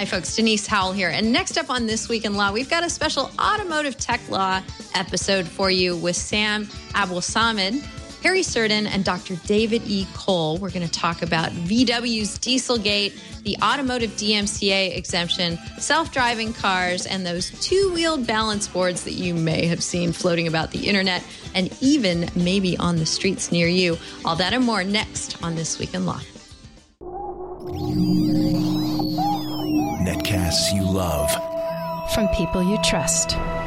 Hi, folks. Denise Howell here. And next up on This Week in Law, we've got a special automotive tech law episode for you with Sam Abuelsamid, Harry Surdin, and Dr. David E. Cole. We're going to talk about VW's Dieselgate, the automotive DMCA exemption, self-driving cars, and those two-wheeled balance boards that you may have seen floating about the internet and even maybe on the streets near you. All that and more next on This Week in Law. Netcasts you love. From people you trust.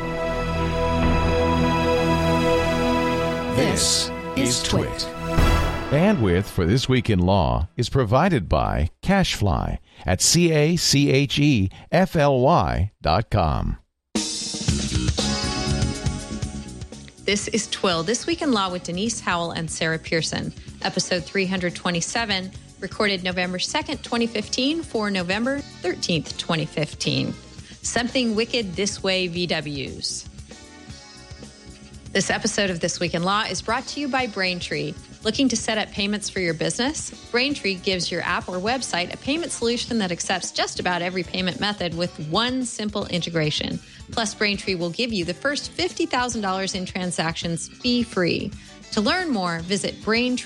This is Twit. Bandwidth for This Week in Law is provided by CacheFly at CacheFly.com. This is Twill, This Week in Law with Denise Howell and Sarah Pearson, episode 327, recorded November 2nd, 2015 for November 13th, 2015. Something Wicked This Way VWs. This episode of This Week in Law is brought to you by Braintree. Looking to set up payments for your business? Braintree gives your app or website a payment solution that accepts just about every payment method with one simple integration. Plus, Braintree will give you the first $50,000 in transactions fee-free. To learn more, visit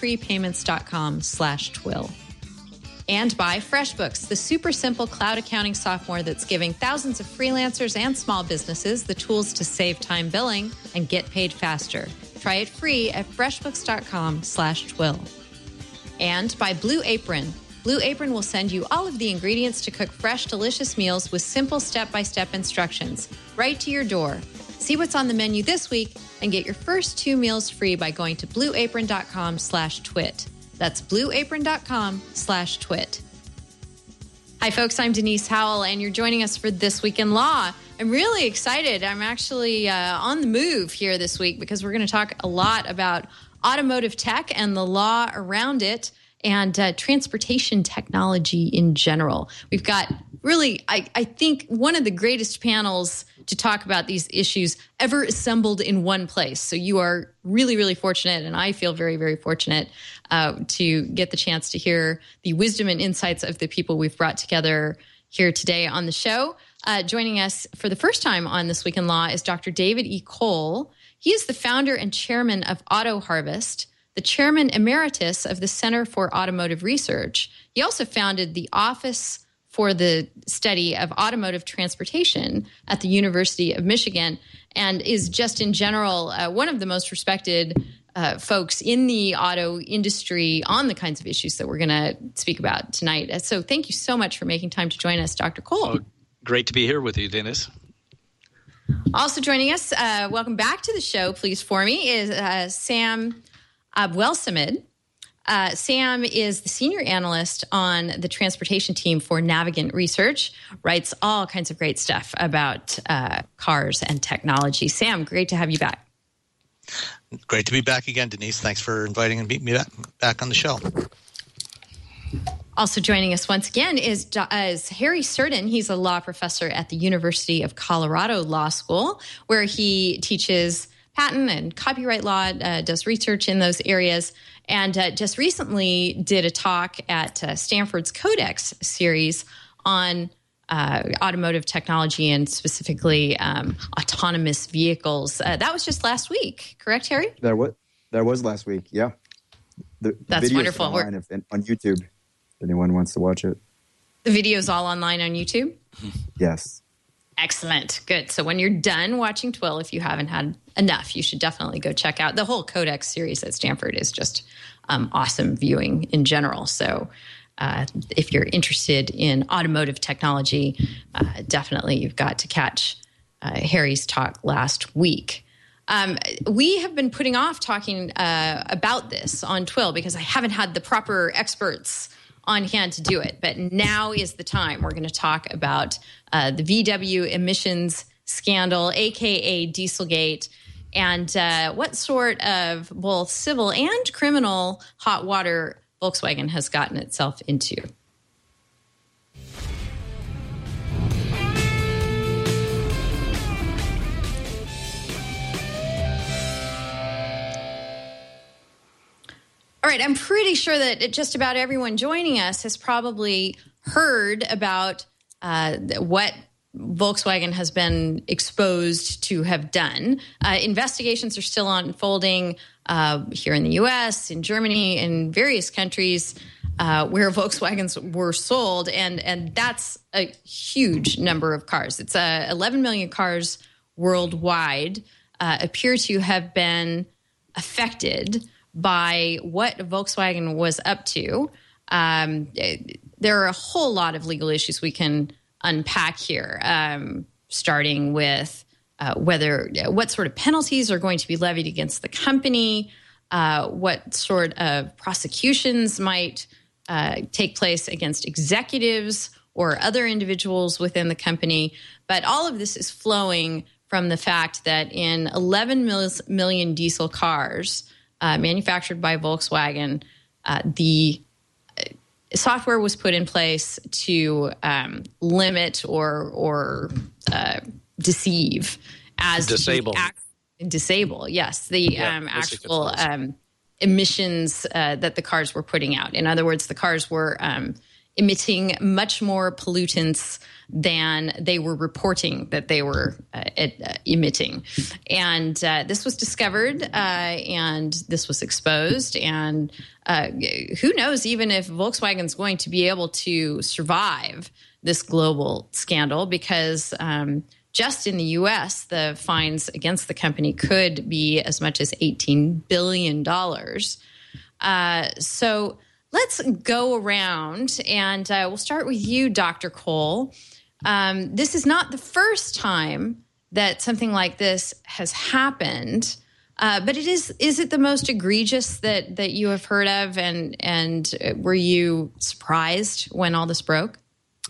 braintreepayments.com/twill. And by FreshBooks, the super simple cloud accounting software that's giving thousands of freelancers and small businesses the tools to save time billing and get paid faster. Try it free at freshbooks.com/twill. And by Blue Apron. Blue Apron will send you all of the ingredients to cook fresh, delicious meals with simple step-by-step instructions right to your door. See what's on the menu this week and get your first 2 meals free by going to blueapron.com/twit. That's blueapron.com/twit. Hi, folks. I'm Denise Howell, and you're joining us for This Week in Law. I'm really excited. I'm actually on the move here this week because we're going to talk a lot about automotive tech and the law around it and transportation technology in general. We've got really, I think, one of the greatest panels to talk about these issues ever assembled in one place. So you are really, really fortunate, and I feel very, very fortunate to get the chance to hear the wisdom and insights of the people we've brought together here today on the show. Joining us for the first time on This Week in Law is Dr. David E. Cole. He is the founder and chairman of Auto Harvest, the chairman emeritus of the Center for Automotive Research. He also founded the Office for the Study of Automotive Transportation at the University of Michigan, and is just in general one of the most respected folks in the auto industry on the kinds of issues that we're going to speak about tonight. So thank you so much for making time to join us, Dr. Cole. Oh, great to be here with you, Dennis. Also joining us, welcome back to the show, please, for me, is Sam Abuelsamid. Sam is the senior analyst on the transportation team for Navigant Research, writes all kinds of great stuff about cars and technology. Sam, great to have you back. Great to be back again, Denise. Thanks for inviting me back on the show. Also joining us once again is Harry Surdin. He's a law professor at the University of Colorado Law School, where he teaches patent and copyright law, does research in those areas, and just recently did a talk at Stanford's Codex series on automotive technology and specifically autonomous vehicles. That was just last week, correct, Harry? That was last week, yeah. That's wonderful. On YouTube, if anyone wants to watch it. The video's all online on YouTube? Yes. Excellent. Good. So when you're done watching Twill, if you haven't had enough, you should definitely go check out the whole Codex series at Stanford. Is just awesome viewing in general. So if you're interested in automotive technology, definitely you've got to catch Harry's talk last week. We have been putting off talking about this on Twill because I haven't had the proper experts on hand to do it. But now is the time. We're going to talk about the VW emissions scandal, a.k.a. Dieselgate, and what sort of both civil and criminal hot water Volkswagen has gotten itself into. All right, I'm pretty sure that just about everyone joining us has probably heard about what Volkswagen has been exposed to have done. Investigations are still unfolding here in the U.S., in Germany, in various countries where Volkswagens were sold, and that's a huge number of cars. It's 11 million cars worldwide appear to have been affected by what Volkswagen was up to. There are a whole lot of legal issues we can unpack here, starting with what sort of penalties are going to be levied against the company, what sort of prosecutions might take place against executives or other individuals within the company. But all of this is flowing from the fact that in 11 million diesel cars manufactured by Volkswagen, the software was put in place to limit or deceive as disable. Disable, yes, the actual emissions that the cars were putting out. In other words, the cars were emitting much more pollutants than they were reporting that they were emitting. And this was discovered and this was exposed. And who knows even if Volkswagen's going to be able to survive this global scandal, because just in the U.S., the fines against the company could be as much as $18 billion. So let's go around, and we'll start with you, Dr. Cole. This is not the first time that something like this has happened, but is it the most egregious that you have heard of, and were you surprised when all this broke?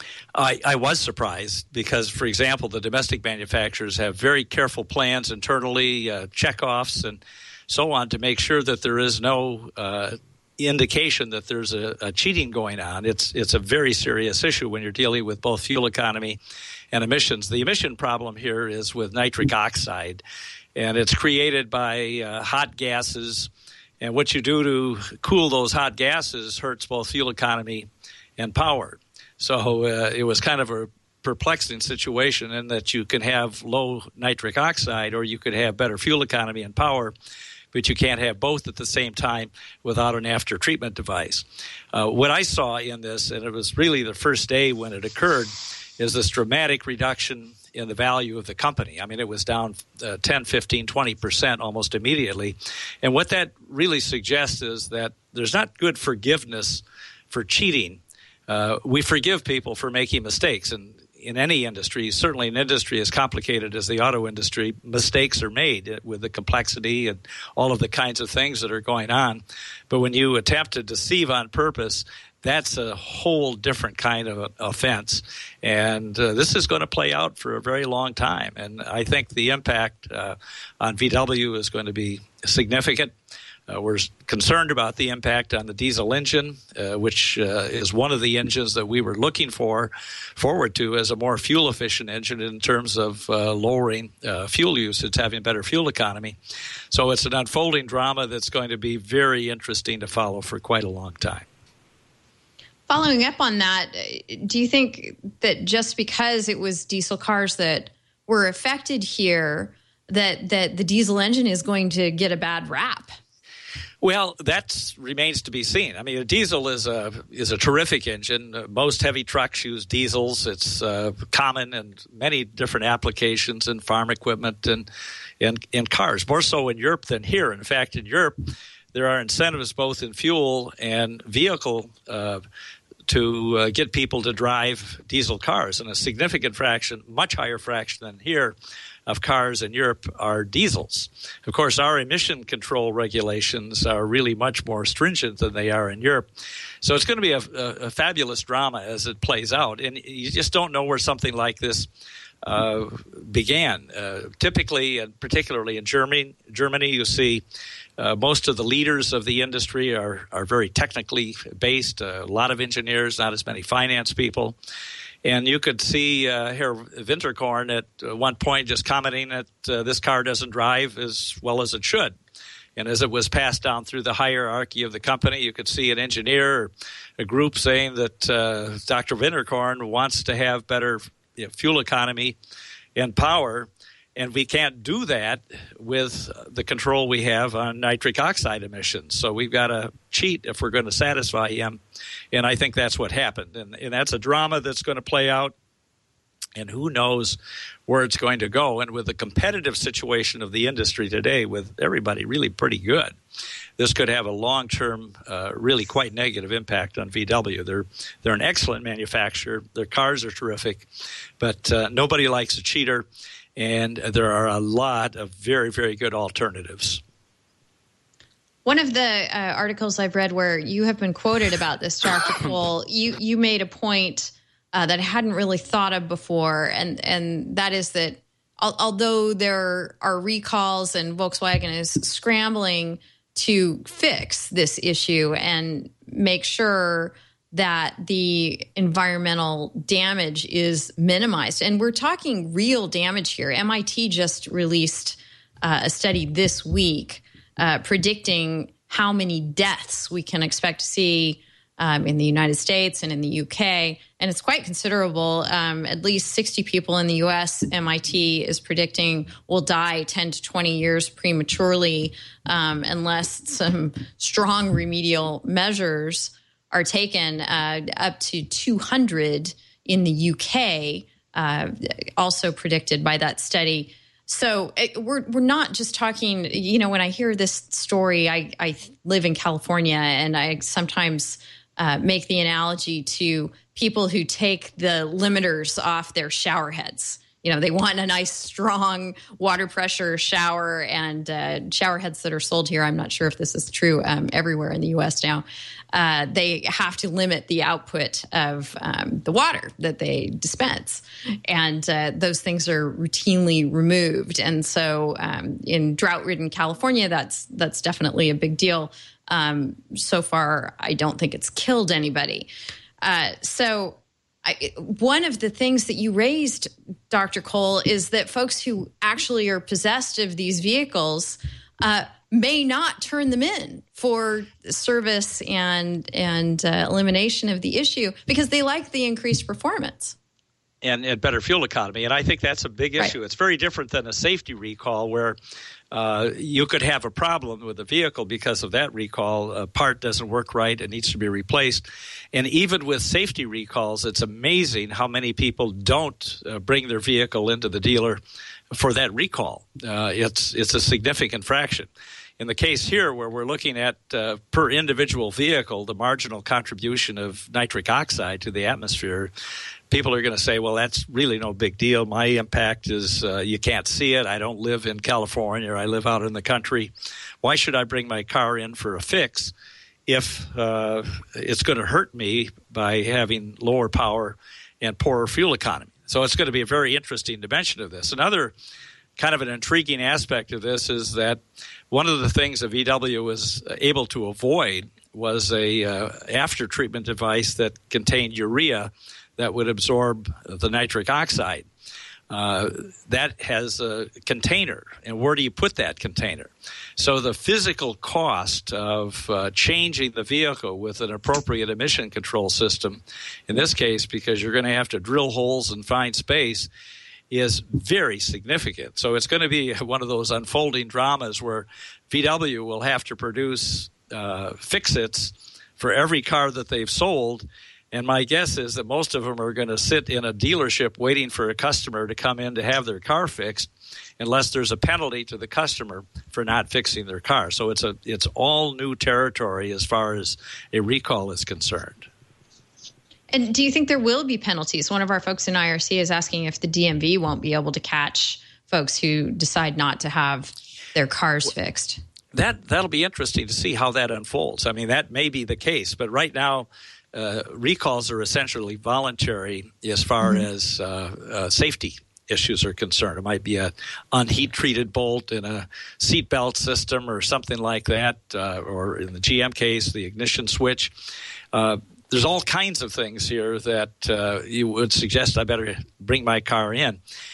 I was surprised because, for example, the domestic manufacturers have very careful plans internally, checkoffs and so on, to make sure that there is no indication that there's a cheating going on. It's a very serious issue when you're dealing with both fuel economy and emissions. The emission problem here is with nitric oxide, and it's created by hot gases. And what you do to cool those hot gases hurts both fuel economy and power. So it was kind of a perplexing situation in that you can have low nitric oxide or you could have better fuel economy and power, but you can't have both at the same time without an after-treatment device. What I saw in this, and it was really the first day when it occurred, is this dramatic reduction in the value of the company. I mean, it was down 10, 15, 20% almost immediately. And what that really suggests is that there's not good forgiveness for cheating. We forgive people for making mistakes, and in any industry, certainly an industry as complicated as the auto industry, mistakes are made with the complexity and all of the kinds of things that are going on. But when you attempt to deceive on purpose, that's a whole different kind of offense. And this is going to play out for a very long time. And I think the impact on VW is going to be significant. We're concerned about the impact on the diesel engine, which is one of the engines that we were looking forward to as a more fuel-efficient engine in terms of lowering fuel usage, having better fuel economy. So it's an unfolding drama that's going to be very interesting to follow for quite a long time. Following up on that, do you think that just because it was diesel cars that were affected here, that the diesel engine is going to get a bad rap? Well, that remains to be seen. I mean, a diesel is a terrific engine. Most heavy trucks use diesels. It's common in many different applications in farm equipment and in cars, more so in Europe than here. In fact, in Europe, there are incentives both in fuel and vehicle to get people to drive diesel cars, and a significant fraction, much higher fraction than here, of cars in Europe are diesels. Of course, our emission control regulations are really much more stringent than they are in Europe. So it's going to be a fabulous drama as it plays out. And you just don't know where something like this began. Typically, and particularly in Germany, you see most of the leaders of the industry are very technically based, a lot of engineers, not as many finance people. And you could see Herr Winterkorn at one point just commenting that this car doesn't drive as well as it should. And as it was passed down through the hierarchy of the company, you could see an engineer or a group saying that Dr. Winterkorn wants to have better fuel economy and power. And we can't do that with the control we have on nitric oxide emissions. So we've got to cheat if we're going to satisfy him. And I think that's what happened. And that's a drama that's going to play out. And who knows where it's going to go. And with the competitive situation of the industry today, with everybody really pretty good, this could have a long-term, really quite negative impact on VW. They're an excellent manufacturer. Their cars are terrific. But nobody likes a cheater. And there are a lot of very, very good alternatives. One of the articles I've read where you have been quoted about this, Dr. Cole, you made a point that I hadn't really thought of before, and that is that although there are recalls and Volkswagen is scrambling to fix this issue and make sure that the environmental damage is minimized. And we're talking real damage here. MIT just released a study this week predicting how many deaths we can expect to see in the United States and in the UK. And it's quite considerable. At least 60 people in the US, MIT is predicting will die 10 to 20 years prematurely unless some strong remedial measures are taken, up to 200 in the UK, also predicted by that study. So we're not just talking, when I hear this story, I live in California, and I sometimes make the analogy to people who take the limiters off their shower heads. They want a nice, strong water pressure shower, and shower heads that are sold here, I'm not sure if this is true everywhere in the U.S. now, they have to limit the output of the water that they dispense. And those things are routinely removed. And so in drought-ridden California, that's definitely a big deal. So far, I don't think it's killed anybody. One of the things that you raised, Dr. Cole, is that folks who actually are possessed of these vehicles may not turn them in for service and elimination of the issue because they like the increased performance. And better fuel economy. And I think that's a big issue. Right. It's very different than a safety recall where you could have a problem with a vehicle because of that recall. A part doesn't work right. It needs to be replaced. And even with safety recalls, it's amazing how many people don't bring their vehicle into the dealer for that recall. It's a significant fraction. In the case here where we're looking at per individual vehicle, the marginal contribution of nitric oxide to the atmosphere, people are going to say, well, that's really no big deal. My impact is you can't see it. I don't live in California. I live out in the country. Why should I bring my car in for a fix if it's going to hurt me by having lower power and poorer fuel economy? So it's going to be a very interesting dimension of this. Another kind of an intriguing aspect of this is that one of the things that VW was able to avoid was a after-treatment device that contained urea that would absorb the nitric oxide. That has a container, and where do you put that container? So the physical cost of changing the vehicle with an appropriate emission control system, in this case, because you're going to have to drill holes and find space, is very significant. So it's going to be one of those unfolding dramas where VW will have to produce fix-its for every car that they've sold. And my guess is that most of them are going to sit in a dealership waiting for a customer to come in to have their car fixed, unless there's a penalty to the customer for not fixing their car. So it's all new territory as far as a recall is concerned. And do you think there will be penalties? One of our folks in IRC is asking if the DMV won't be able to catch folks who decide not to have their cars fixed. That'll be interesting to see how that unfolds. I mean, that may be the case, but right now recalls are essentially voluntary as far as safety issues are concerned. It might be a unheat-treated bolt in a seatbelt system or something like that, or in the GM case, the ignition switch. There's all kinds of things here that you would suggest I better bring my car in.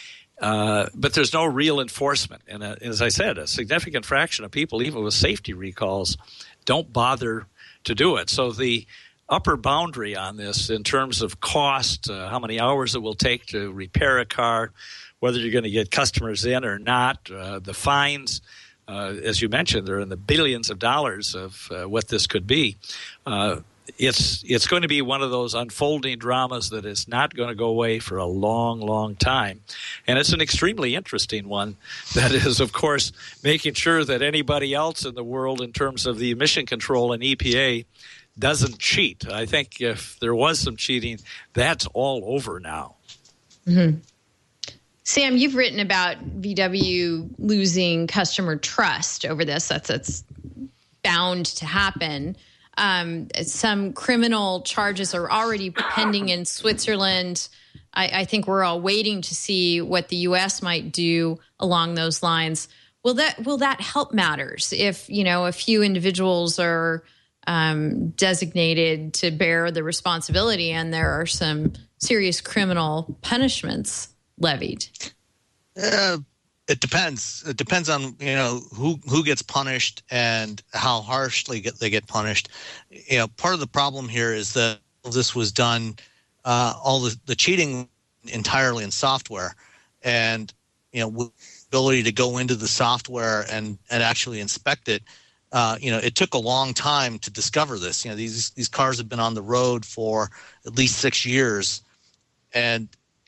but there's no real enforcement. And as I said, a significant fraction of people, even with safety recalls, don't bother to do it. So the upper boundary on this in terms of cost, how many hours it will take to repair a car, whether you're going to get customers in or not, the fines, as you mentioned, they're in the billions of dollars of what this could be. It's going to be one of those unfolding dramas that is not going to go away for a long, long time. And it's an extremely interesting one that is, of course, making sure that anybody else in the world in terms of the emission control and EPA doesn't cheat. I think if there was some cheating, that's all over now. Mm-hmm. Sam, you've written about VW losing customer trust over this. That's bound to happen. Some criminal charges are already pending in Switzerland. I think we're all waiting to see what the U.S. might do along those lines. Will that help matters if, a few individuals are designated to bear the responsibility and there are some serious criminal punishments levied? It depends. It depends on who gets punished and how harshly they get punished. Part of the problem here is that this was done, all the cheating entirely in software, and with the ability to go into the software and actually inspect it. It took a long time to discover this. These cars have been on the road for at least 6 years, and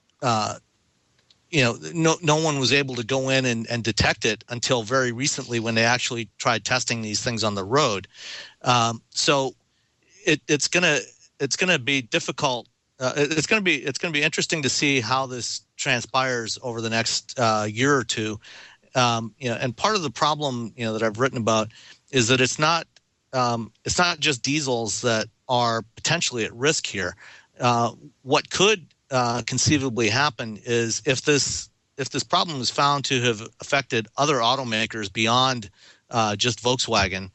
no one was able to go in and detect it until very recently when they actually tried testing these things on the road. So it's gonna be difficult. It's gonna be interesting to see how this transpires over the next year or two. And part of the problem that I've written about is that it's not just diesels that are potentially at risk here. What could conceivably happen is if this problem is found to have affected other automakers beyond just Volkswagen,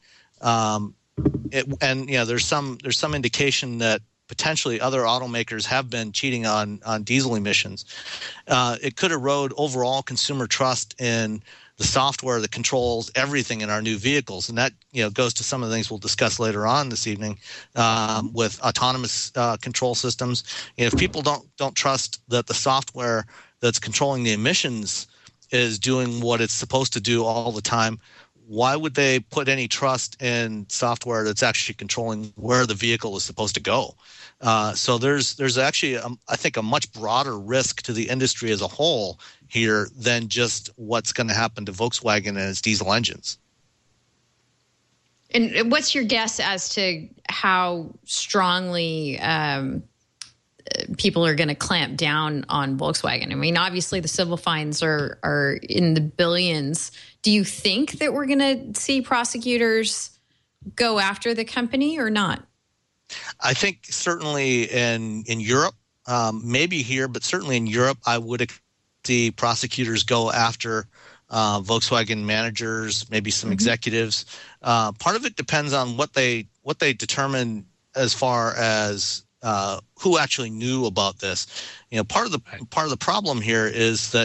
there's some indication that potentially other automakers have been cheating on diesel emissions. It could erode overall consumer trust in the software that controls everything in our new vehicles, and that goes to some of the things we'll discuss later on this evening with autonomous control systems. If people don't trust that the software that's controlling the emissions is doing what it's supposed to do all the time, why would they put any trust in software that's actually controlling where the vehicle is supposed to go? So there's actually, I think, a much broader risk to the industry as a whole here than just what's going to happen to Volkswagen and its diesel engines. And what's your guess as to how strongly people are going to clamp down on Volkswagen? I mean, obviously the civil fines are in the billions. Do you think that we're going to see prosecutors go after the company or not? I think certainly in Europe, maybe here, but certainly in Europe, I would see prosecutors go after Volkswagen managers, maybe some executives. Part of it depends on what they determine as far as who actually knew about this. Part of the problem here is that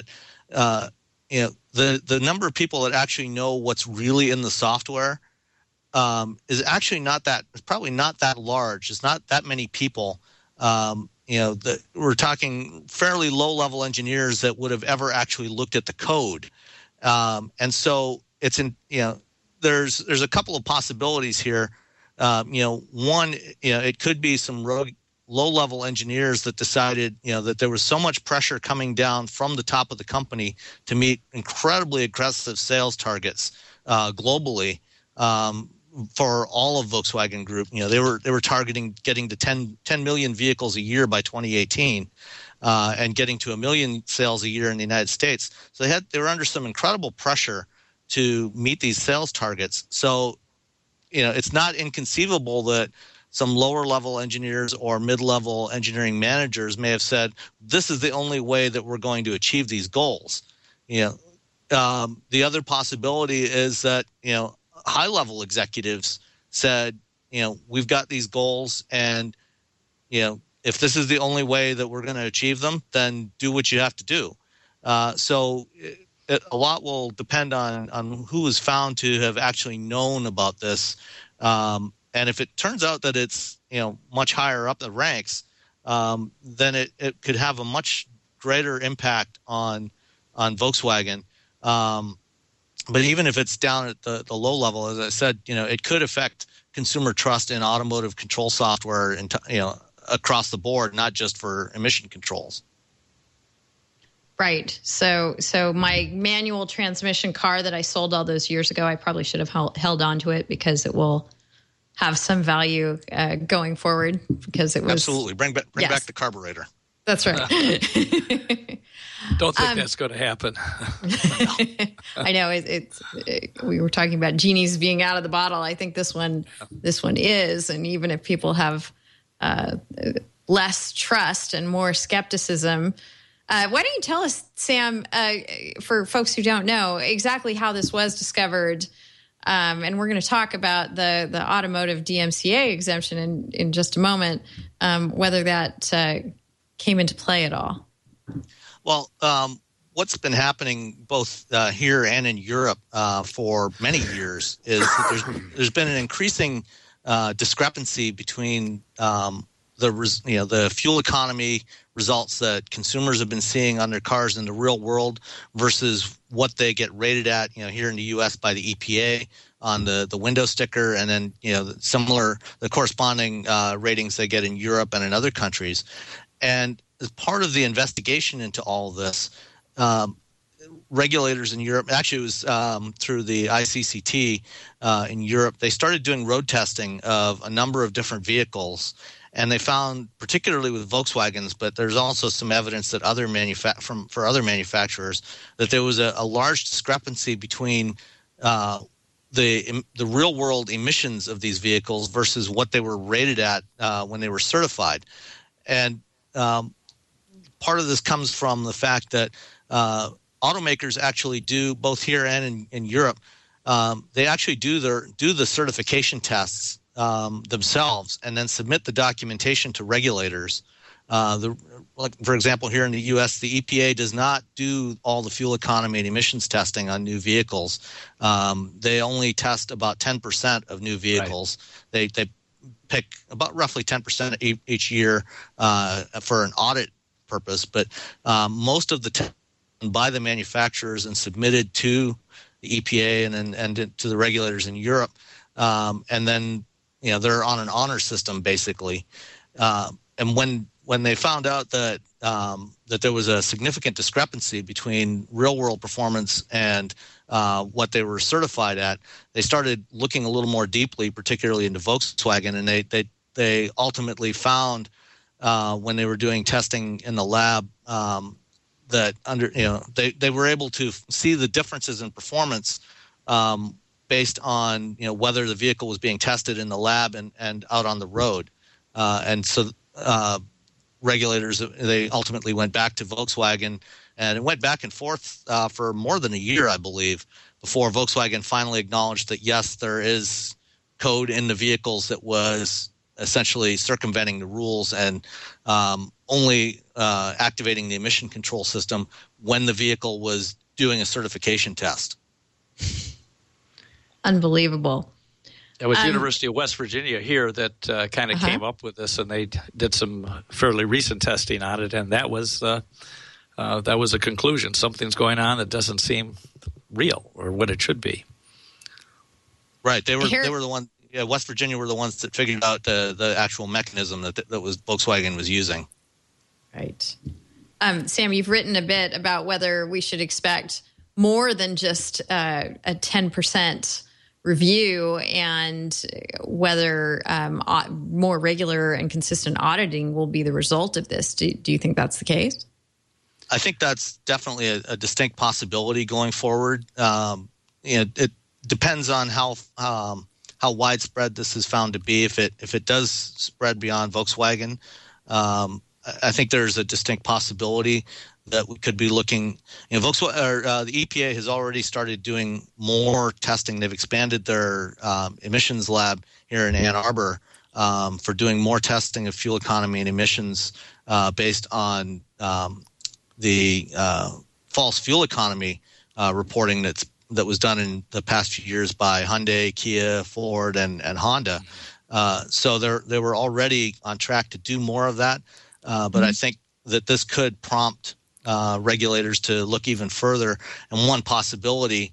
the number of people that actually know what's really in the software is actually probably not that large. It's not that many people. We're talking fairly low-level engineers that would have ever actually looked at the code, and so it's there's a couple of possibilities here. One, it could be some rogue low-level engineers that decided, that there was so much pressure coming down from the top of the company to meet incredibly aggressive sales targets globally. For all of Volkswagen Group, they were targeting getting to 10 million vehicles a year by 2018, and getting to 1 million sales a year in the United States. So they were under some incredible pressure to meet these sales targets. So, it's not inconceivable that some lower level engineers or mid-level engineering managers may have said, "This is the only way that we're going to achieve these goals." The other possibility is that high-level executives said, we've got these goals, and if this is the only way that we're going to achieve them, then do what you have to do. So a lot will depend on who is found to have actually known about this. And if it turns out that it's much higher up the ranks, then it could have a much greater impact on Volkswagen. But even if it's down at the low level, as I said, it could affect consumer trust in automotive control software, and across the board, not just for emission controls. Right. So my manual transmission car that I sold all those years ago, I probably should have held on to it because it will have some value going forward. Because it was absolutely bring back the carburetor. That's right. Don't think that's going to happen. I know we were talking about genies being out of the bottle. I think this one is, and even if people have less trust and more skepticism, why don't you tell us, Sam, for folks who don't know exactly how this was discovered, and we're going to talk about the automotive DMCA exemption in just a moment, whether that came into play at all. Well, what's been happening both here and in Europe for many years is that there's been an increasing discrepancy between the fuel economy results that consumers have been seeing on their cars in the real world versus what they get rated at, here in the U.S. by the EPA on the window sticker, and then the corresponding ratings they get in Europe and in other countries. And as part of the investigation into all of this, regulators in Europe, actually it was through the ICCT in Europe, they started doing road testing of a number of different vehicles. And they found, particularly with Volkswagens, but there's also some evidence that for other manufacturers, that there was a large discrepancy between the real world emissions of these vehicles versus what they were rated at when they were certified. And part of this comes from the fact that automakers actually do, both here and in Europe, they actually do the certification tests themselves and then submit the documentation to regulators. For example, here in the U.S., the EPA does not do all the fuel economy and emissions testing on new vehicles. They only test about 10% of new vehicles. Right. They pick about roughly 10% each year for an audit purpose, but most of the tests by the manufacturers and submitted to the EPA and to the regulators in Europe, and then they're on an honor system basically. And when they found out that there was a significant discrepancy between real world performance and what they were certified at, they started looking a little more deeply, particularly into Volkswagen, and they ultimately found when they were doing testing in the lab that they were able to see the differences in performance based on whether the vehicle was being tested in the lab and out on the road, and so regulators, they ultimately went back to Volkswagen, and it went back and forth for more than a year, I believe, before Volkswagen finally acknowledged that yes, there is code in the vehicles that was essentially circumventing the rules and only activating the emission control system when the vehicle was doing a certification test. Unbelievable. It was University of West Virginia here that kind of came up with this, and they did some fairly recent testing on it, and that was a conclusion. Something's going on that doesn't seem real or what it should be. Right. They were the one. Yeah, West Virginia were the ones that figured out the actual mechanism that was Volkswagen was using. Right. Sam, you've written a bit about whether we should expect more than just a 10% review and whether more regular and consistent auditing will be the result of this. Do you think that's the case? I think that's definitely a distinct possibility going forward. It depends on how widespread this is found to be. If it does spread beyond Volkswagen, I think there's a distinct possibility that we could be looking. Volkswagen, the EPA has already started doing more testing. They've expanded their emissions lab here in Ann Arbor for doing more testing of fuel economy and emissions based on the false fuel economy reporting that was done in the past few years by Hyundai, Kia, Ford, and Honda. So they were already on track to do more of that. But I think that this could prompt regulators to look even further. And one possibility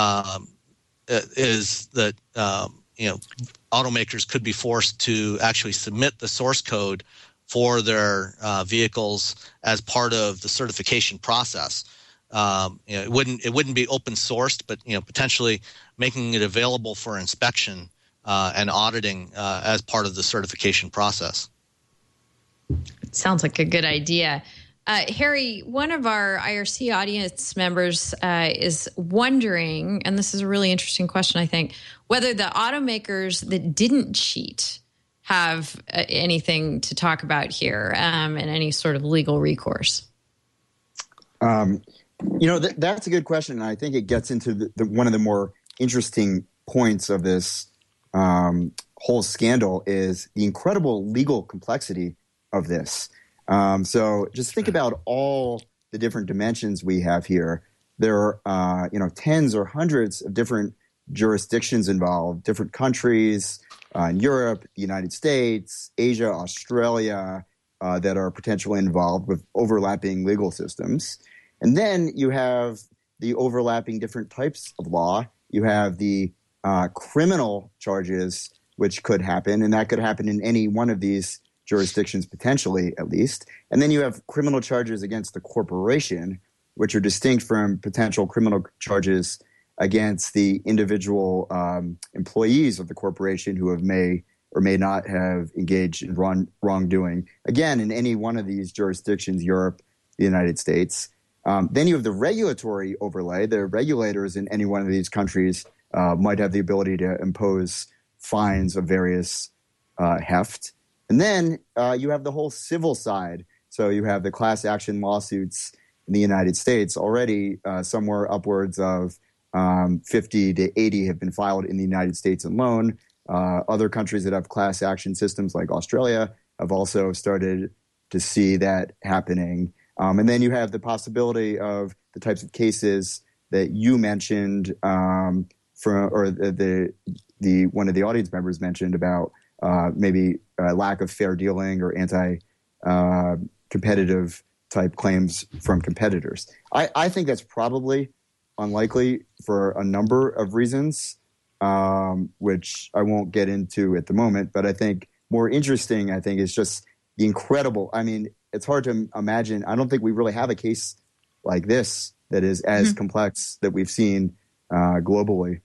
is that automakers could be forced to actually submit the source code for their vehicles as part of the certification process. It wouldn't be open sourced, but potentially making it available for inspection and auditing as part of the certification process. Sounds like a good idea. Harry, one of our IRC audience members is wondering, and this is a really interesting question, I think, whether the automakers that didn't cheat have anything to talk about here and any sort of legal recourse. That's a good question. And I think it gets into one of the more interesting points of this whole scandal is the incredible legal complexity of this. So just think about all the different dimensions we have here. There are, tens or hundreds of different jurisdictions involved, different countries in Europe, the United States, Asia, Australia, that are potentially involved with overlapping legal systems. And then you have the overlapping different types of law. You have the criminal charges, which could happen, and that could happen in any one of these jurisdictions, potentially at least. And then you have criminal charges against the corporation, which are distinct from potential criminal charges against the individual employees of the corporation who may or may not have engaged in wrongdoing. Again, in any one of these jurisdictions, Europe, the United States. Then you have the regulatory overlay. The regulators in any one of these countries might have the ability to impose fines of various heft. And then you have the whole civil side. So you have the class action lawsuits in the United States. Already somewhere upwards of 50 to 80 have been filed in the United States alone. Other countries that have class action systems like Australia have also started to see that happening. And then you have the possibility of the types of cases that you mentioned one of the audience members mentioned about maybe lack of fair dealing or anti-competitive type claims from competitors. I think that's probably unlikely for a number of reasons, which I won't get into at the moment. But I think more interesting, is just the incredible – it's hard to imagine. I don't think we really have a case like this that is as complex that we've seen globally.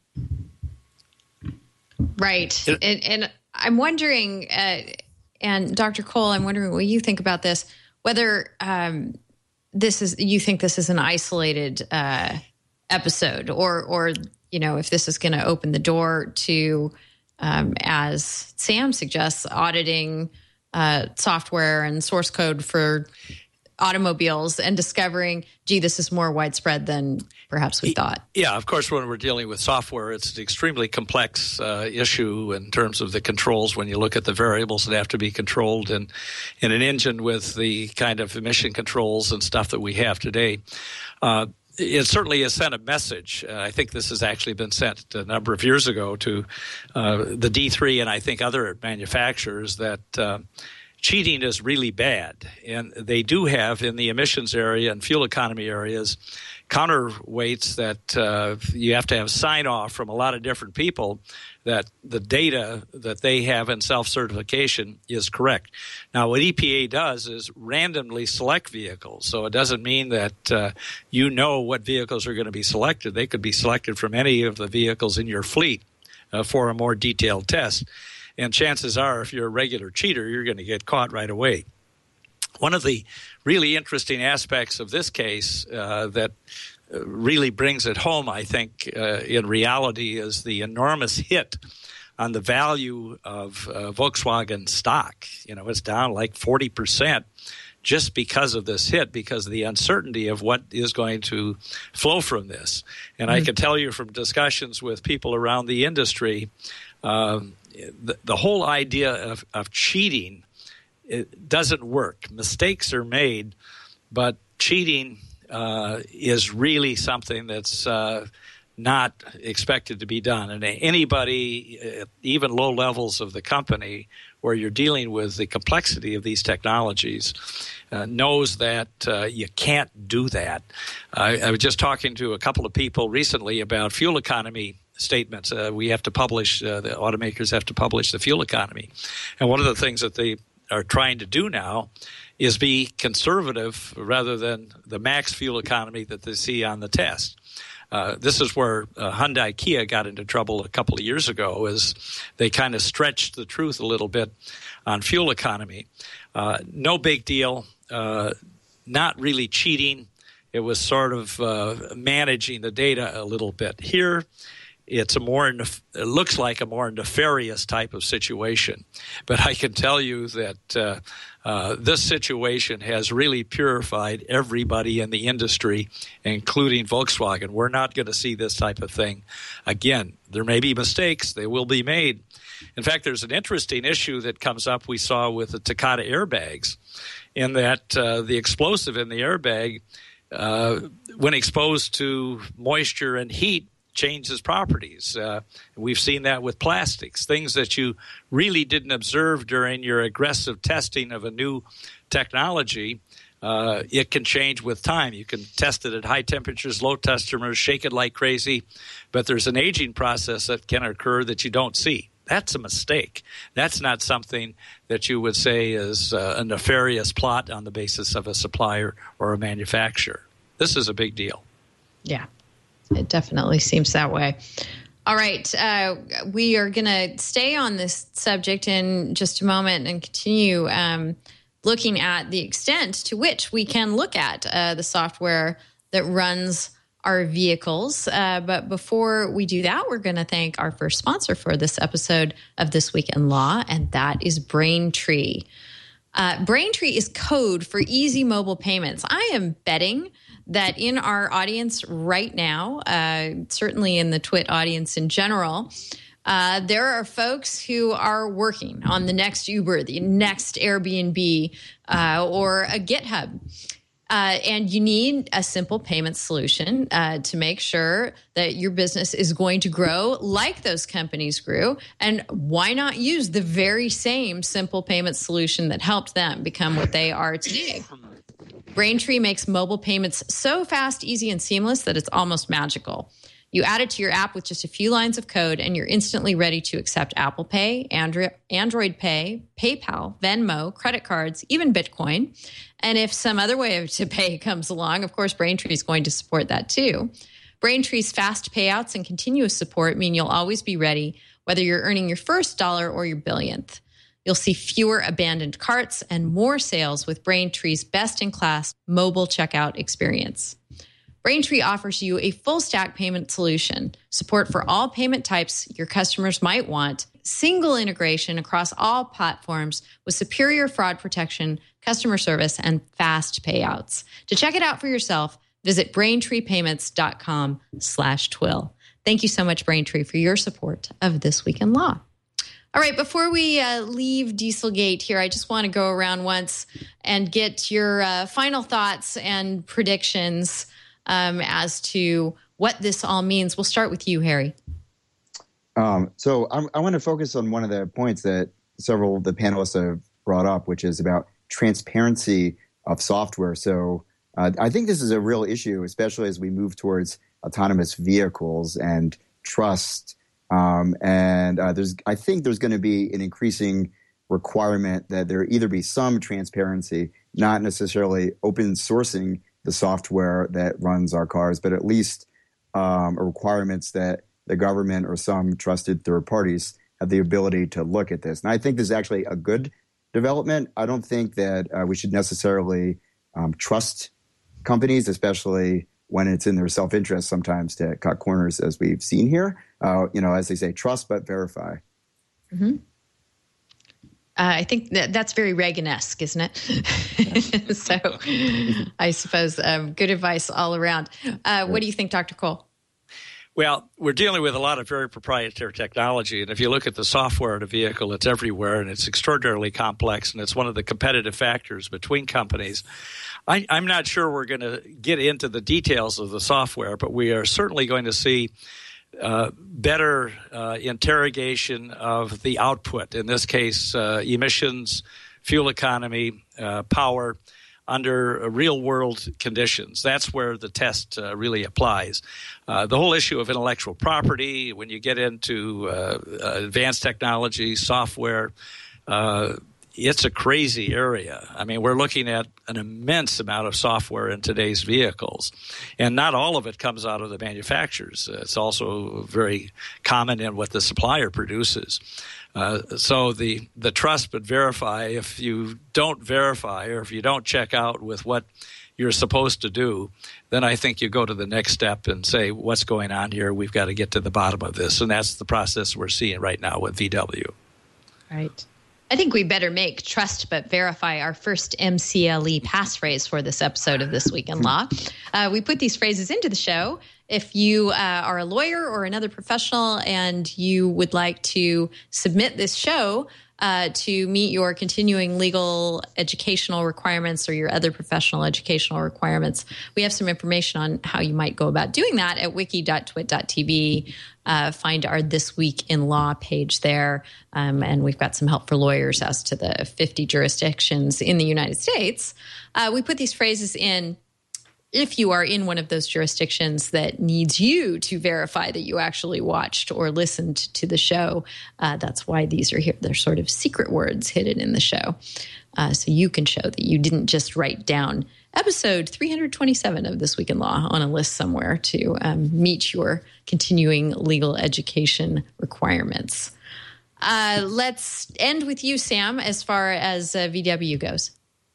Right. And I'm wondering, and Dr. Cole, I'm wondering what you think about this, whether you think this is an isolated episode or if this is going to open the door to, as Sam suggests, auditing software and source code for automobiles and discovering, gee, this is more widespread than perhaps we thought. Yeah, of course, when we're dealing with software, it's an extremely complex issue in terms of the controls when you look at the variables that have to be controlled in an engine with the kind of emission controls and stuff that we have today. It certainly has sent a message. I think this has actually been sent a number of years ago to the D3 and I think other manufacturers that cheating is really bad. And they do have in the emissions area and fuel economy areas counterweights that you have to have sign-off from a lot of different people that the data that they have in self-certification is correct. Now, what EPA does is randomly select vehicles. So it doesn't mean that what vehicles are going to be selected. They could be selected from any of the vehicles in your fleet for a more detailed test. And chances are, if you're a regular cheater, you're going to get caught right away. One of the really interesting aspects of this case that really brings it home, I think, in reality, is the enormous hit on the value of Volkswagen stock. It's down like 40% just because of this hit, because of the uncertainty of what is going to flow from this. And I can tell you from discussions with people around the industry, the whole idea of cheating, it doesn't work. Mistakes are made, but cheating is really something that's not expected to be done. And anybody, even low levels of the company, where you're dealing with the complexity of these technologies, knows that you can't do that. I was just talking to a couple of people recently about fuel economy statements. We have to publish, the automakers have to publish the fuel economy. And one of the things that they are trying to do now is be conservative rather than the max fuel economy that they see on the test. This is where Hyundai Kia got into trouble a couple of years ago, is they kind of stretched the truth a little bit on fuel economy. No big deal, not really cheating. It was sort of managing the data a little bit. Here, it looks like a more nefarious type of situation. But I can tell you that this situation has really purified everybody in the industry, including Volkswagen. We're not going to see this type of thing again. There may be mistakes. They will be made. In fact, there's an interesting issue that comes up we saw with the Takata airbags, in that the explosive in the airbag, when exposed to moisture and heat, changes properties. We've seen that with plastics, things that you really didn't observe during your aggressive testing of a new technology. It can change with time. You can test it at high temperatures, low temperatures, shake it like crazy, but there's an aging process that can occur that you don't see. That's a mistake. That's not something that you would say is a nefarious plot on the basis of a supplier or a manufacturer. This is a big deal. Yeah. It definitely seems that way. All right. We are going to stay on this subject in just a moment and continue looking at the extent to which we can look at the software that runs our vehicles. But before we do that, we're going to thank our first sponsor for this episode of This Week in Law, and that is Braintree. Braintree is code for easy mobile payments. I am betting that in our audience right now, certainly in the TWiT audience in general, there are folks who are working on the next Uber, the next Airbnb, or a GitHub. And you need a simple payment solution to make sure that your business is going to grow like those companies grew. And why not use the very same simple payment solution that helped them become what they are today? Braintree makes mobile payments so fast, easy, and seamless that it's almost magical. You add it to your app with just a few lines of code, and you're instantly ready to accept Apple Pay, Android Pay, PayPal, Venmo, credit cards, even Bitcoin. And if some other way to pay comes along, of course, Braintree is going to support that too. Braintree's fast payouts and continuous support mean you'll always be ready, whether you're earning your first dollar or your billionth. You'll see fewer abandoned carts and more sales with Braintree's best-in-class mobile checkout experience. Braintree offers you a full-stack payment solution, support for all payment types your customers might want, single integration across all platforms with superior fraud protection, customer service, and fast payouts. To check it out for yourself, visit BraintreePayments.com/twill. Thank you so much, Braintree, for your support of This Week in Law. All right, before we leave Dieselgate here, I just want to go around once and get your final thoughts and predictions as to what this all means. We'll start with you, Harry. So I want to focus on one of the points that several of the panelists have brought up, which is about transparency of software. So I think this is a real issue, especially as we move towards autonomous vehicles and trust. I think there's going to be an increasing requirement that there either be some transparency, not necessarily open sourcing the software that runs our cars, but at least requirements that the government or some trusted third parties have the ability to look at this. And I think this is actually a good development. I don't think that we should necessarily trust companies, especially when it's in their self-interest sometimes to cut corners, as we've seen here. As they say, trust but verify. Mm-hmm. I think that's very Reagan-esque, isn't it? So I suppose good advice all around. What do you think, Dr. Cole? Well, we're dealing with a lot of very proprietary technology, and if you look at the software in a vehicle, it's everywhere, and it's extraordinarily complex, and it's one of the competitive factors between companies. I'm not sure we're going to get into the details of the software, but we are certainly going to see better interrogation of the output, in this case, emissions, fuel economy, power, under real-world conditions. That's where the test really applies. The whole issue of intellectual property, when you get into advanced technology, software, it's a crazy area. I mean, we're looking at an immense amount of software in today's vehicles, and not all of it comes out of the manufacturers. It's also very common in what the supplier produces. So the trust but verify, if you don't verify or if you don't check out with what you're supposed to do, then I think you go to the next step and say, what's going on here? We've got to get to the bottom of this. And that's the process we're seeing right now with VW. Right. I think we better make trust but verify our first MCLE passphrase for this episode of This Week in Law. We put these phrases into the show. If you are a lawyer or another professional and you would like to submit this show to meet your continuing legal educational requirements or your other professional educational requirements, we have some information on how you might go about doing that at wiki.twit.tv. Find our This Week in Law page there. And we've got some help for lawyers as to the 50 jurisdictions in the United States. We put these phrases in if you are in one of those jurisdictions that needs you to verify that you actually watched or listened to the show. That's why these are here. They're sort of secret words hidden in the show. So you can show that you didn't just write down episode 327 of This Week in Law on a list somewhere to meet your continuing legal education requirements. Let's end with you, Sam, as far as VW goes.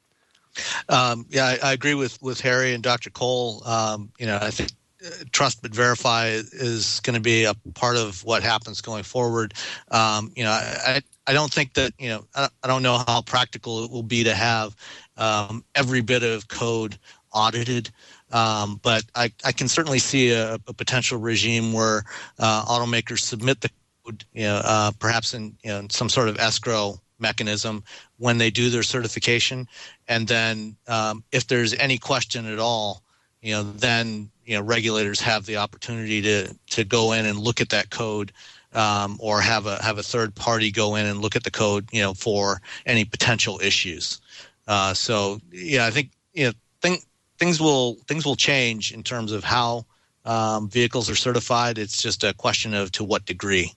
I agree with Harry and Dr. Cole. I think trust but verify is going to be a part of what happens going forward. I don't think that, I don't know how practical it will be to have every bit of code audited. But I can certainly see a potential regime where automakers submit the code, perhaps in some sort of escrow mechanism when they do their certification, and then if there's any question at all, then regulators have the opportunity to go in and look at that code, or have a third party go in and look at the code, for any potential issues. I think things will change in terms of how vehicles are certified. It's just a question of to what degree.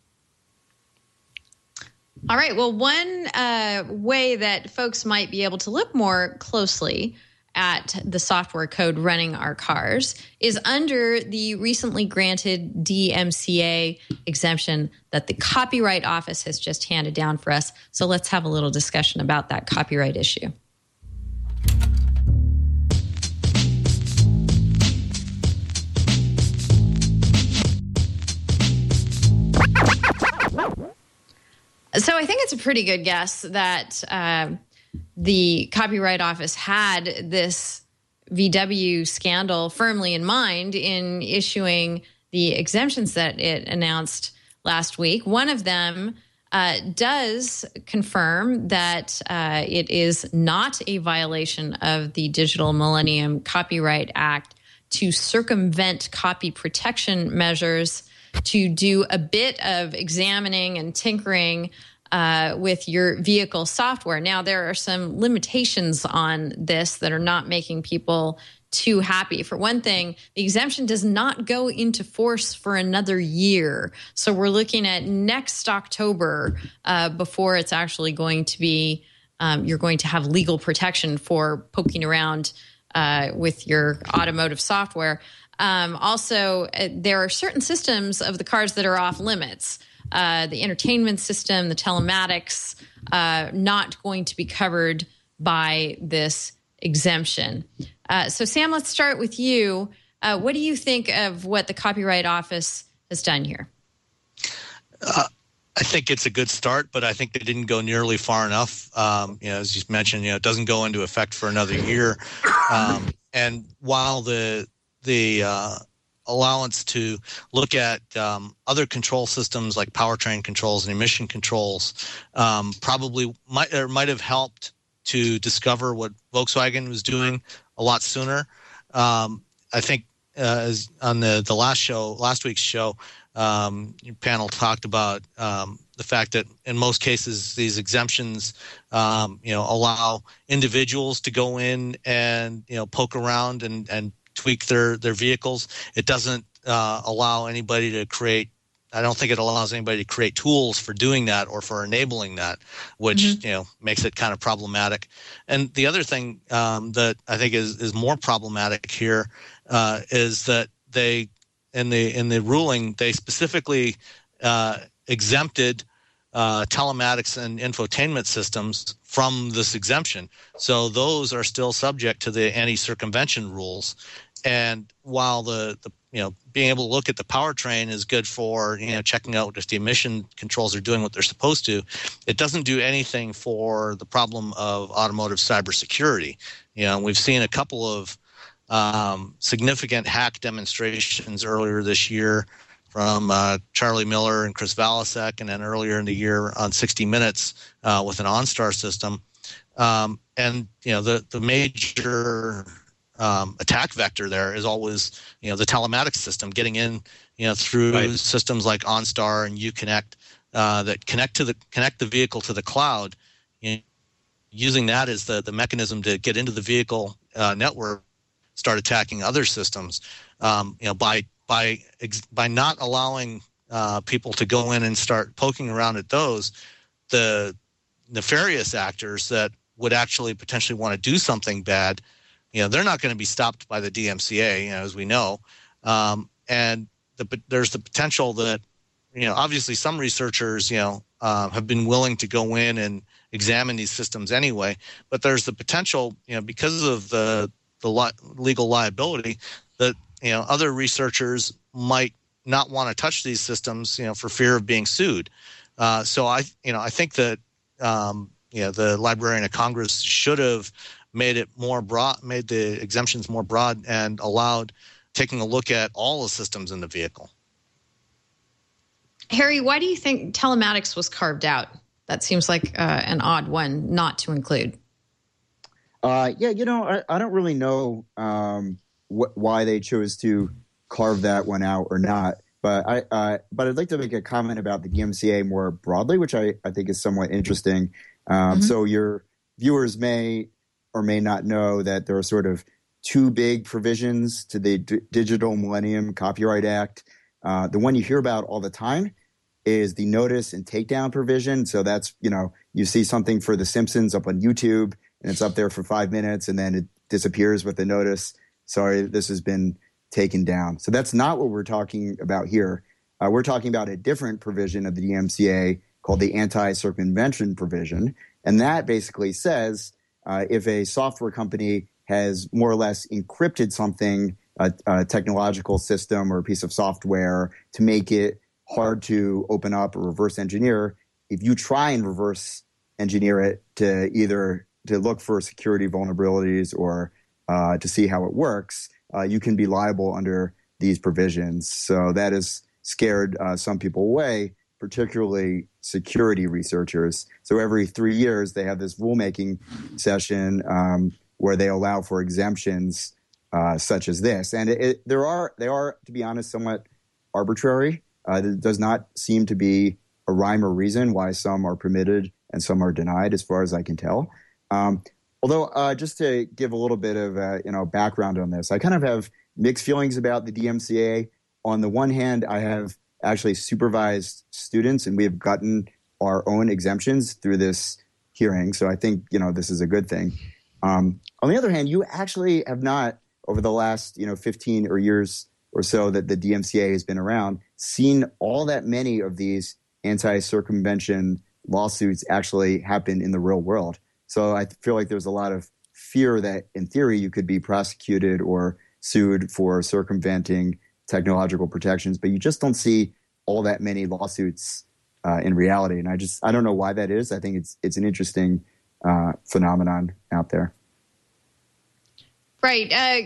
All right. Well, one way that folks might be able to look more closely at the software code running our cars is under the recently granted DMCA exemption that the Copyright Office has just handed down for us. So let's have a little discussion about that copyright issue. So I think it's a pretty good guess that the Copyright Office had this VW scandal firmly in mind in issuing the exemptions that it announced last week. One of them does confirm that it is not a violation of the Digital Millennium Copyright Act to circumvent copy protection measures, to do a bit of examining and tinkering with your vehicle software. Now, there are some limitations on this that are not making people too happy. For one thing, the exemption does not go into force for another year. So we're looking at next October before it's actually going to be, you're going to have legal protection for poking around with your automotive software. Also, there are certain systems of the cars that are off limits. The entertainment system, the telematics, not going to be covered by this exemption. So, Sam, let's start with you. What do you think of what the Copyright Office has done here? I think it's a good start, but I think they didn't go nearly far enough. As you mentioned, it doesn't go into effect for another year. And while the allowance to look at other control systems like powertrain controls and emission controls probably might have helped to discover what Volkswagen was doing a lot sooner. I think as on the last week's show, your panel talked about the fact that in most cases these exemptions, allow individuals to go in and poke around and tweak their vehicles. It doesn't allow anybody to create. I don't think it allows anybody to create tools for doing that or for enabling that, which makes it kind of problematic. And the other thing that I think is more problematic here is that they in the ruling they specifically exempted telematics and infotainment systems from this exemption. So those are still subject to the anti-circumvention rules. And while the being able to look at the powertrain is good for checking out if the emission controls are doing what they're supposed to, it doesn't do anything for the problem of automotive cybersecurity. We've seen a couple of significant hack demonstrations earlier this year from Charlie Miller and Chris Valasek, and then earlier in the year on 60 Minutes with an OnStar system. And the major attack vector there is always the telematics system getting in through systems like OnStar and Uconnect that connect the vehicle to the cloud. Using that as the mechanism to get into the vehicle network, start attacking other systems. By not allowing people to go in and start poking around at those, the nefarious actors that would actually potentially want to do something bad, they're not going to be stopped by the DMCA, as we know. And there's the potential that, obviously some researchers, have been willing to go in and examine these systems anyway. But there's the potential, because of the legal liability, that other researchers might not want to touch these systems, for fear of being sued. So I think that the Librarian of Congress should have made it more broad, made the exemptions more broad, and allowed taking a look at all the systems in the vehicle. Harry, why do you think telematics was carved out? That seems like an odd one not to include. I don't really know why they chose to carve that one out or not. But I'd like to make a comment about the DMCA more broadly, which I think is somewhat interesting. So your viewers may or may not know that there are sort of two big provisions to the Digital Millennium Copyright Act. The one you hear about all the time is the notice and takedown provision. So that's, you see something for The Simpsons up on YouTube, and it's up there for 5 minutes, and then it disappears with the notice, sorry, this has been taken down. So that's not what we're talking about here. We're talking about a different provision of the DMCA called the anti-circumvention provision. And that basically says if a software company has more or less encrypted something, a technological system or a piece of software, to make it hard to open up or reverse engineer, if you try and reverse engineer it to either to look for security vulnerabilities or to see how it works, you can be liable under these provisions. So that has scared some people away, particularly security researchers. So every 3 years, they have this rulemaking session where they allow for exemptions such as this. And they are, to be honest, somewhat arbitrary. There does not seem to be a rhyme or reason why some are permitted and some are denied, as far as I can tell. Although, just to give a little bit of background on this, I kind of have mixed feelings about the DMCA. On the one hand, I have actually supervised students, and we have gotten our own exemptions through this hearing. So I think this is a good thing. On the other hand, you actually have not, over the last 15 or years or so that the DMCA has been around, seen all that many of these anti-circumvention lawsuits actually happen in the real world. So I feel like there's a lot of fear that, in theory, you could be prosecuted or sued for circumventing technological protections, but you just don't see all that many lawsuits in reality. And I don't know why that is. I think it's an interesting phenomenon out there. Right.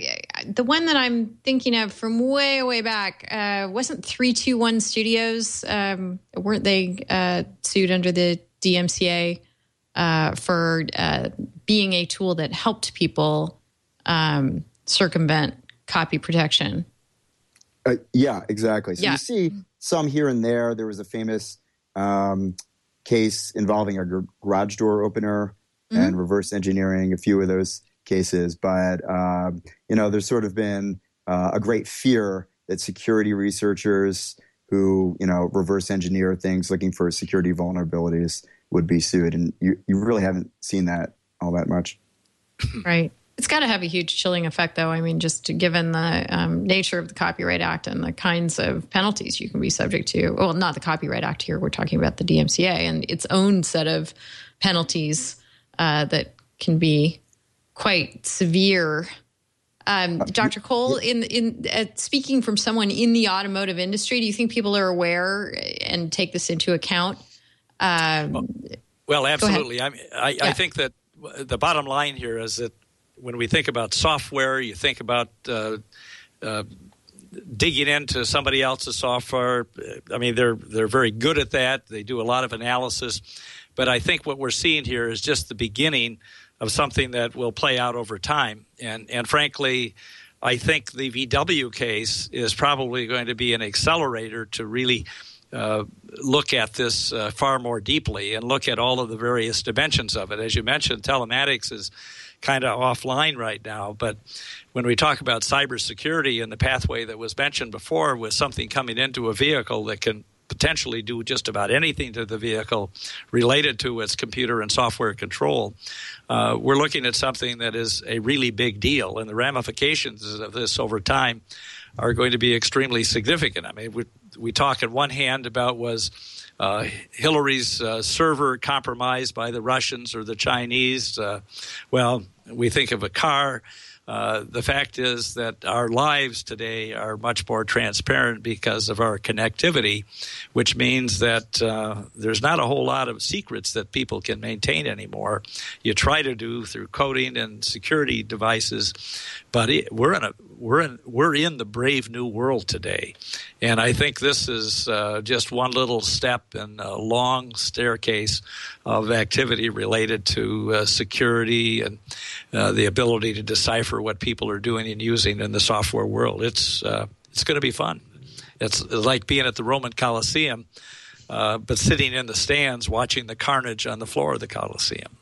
the one that I'm thinking of from way back wasn't 321 Studios. Weren't they sued under the DMCA for being a tool that helped people circumvent copy protection? Yeah, exactly. So Yeah. you see some here and there. There was a famous case involving a garage door opener and reverse engineering, a few of those cases. But, there's sort of been a great fear that security researchers who, reverse engineer things looking for security vulnerabilities would be sued. And you really haven't seen that all that much. Right. It's got to have a huge chilling effect, though. I mean, just given the nature of the Copyright Act and the kinds of penalties you can be subject to. Well, not the Copyright Act here. We're talking about the DMCA and its own set of penalties that can be quite severe. Dr. Cole, in speaking from someone in the automotive industry, do you think people are aware and take this into account? Well, absolutely. I think that the bottom line here is that when we think about software, you think about digging into somebody else's software. I mean, they're very good at that. They do a lot of analysis. But I think what we're seeing here is just the beginning of something that will play out over time. And frankly, I think the VW case is probably going to be an accelerator to really look at this far more deeply and look at all of the various dimensions of it. As you mentioned, telematics is kind of offline right now, but when we talk about cybersecurity and the pathway that was mentioned before with something coming into a vehicle that can potentially do just about anything to the vehicle related to its computer and software control, we're looking at something that is a really big deal, and the ramifications of this over time are going to be extremely significant. I mean, we talk on one hand about was Hillary's server compromised by the Russians or the Chinese. Well, we think of a car. The fact is that our lives today are much more transparent because of our connectivity, which means that there's not a whole lot of secrets that people can maintain anymore. You try to do through coding and security devices, but we're in the brave new world today, and I think this is just one little step in a long staircase of activity related to security and the ability to decipher what people are doing and using in the software world. It's going to be fun. It's like being at the Roman Colosseum, but sitting in the stands watching the carnage on the floor of the Colosseum.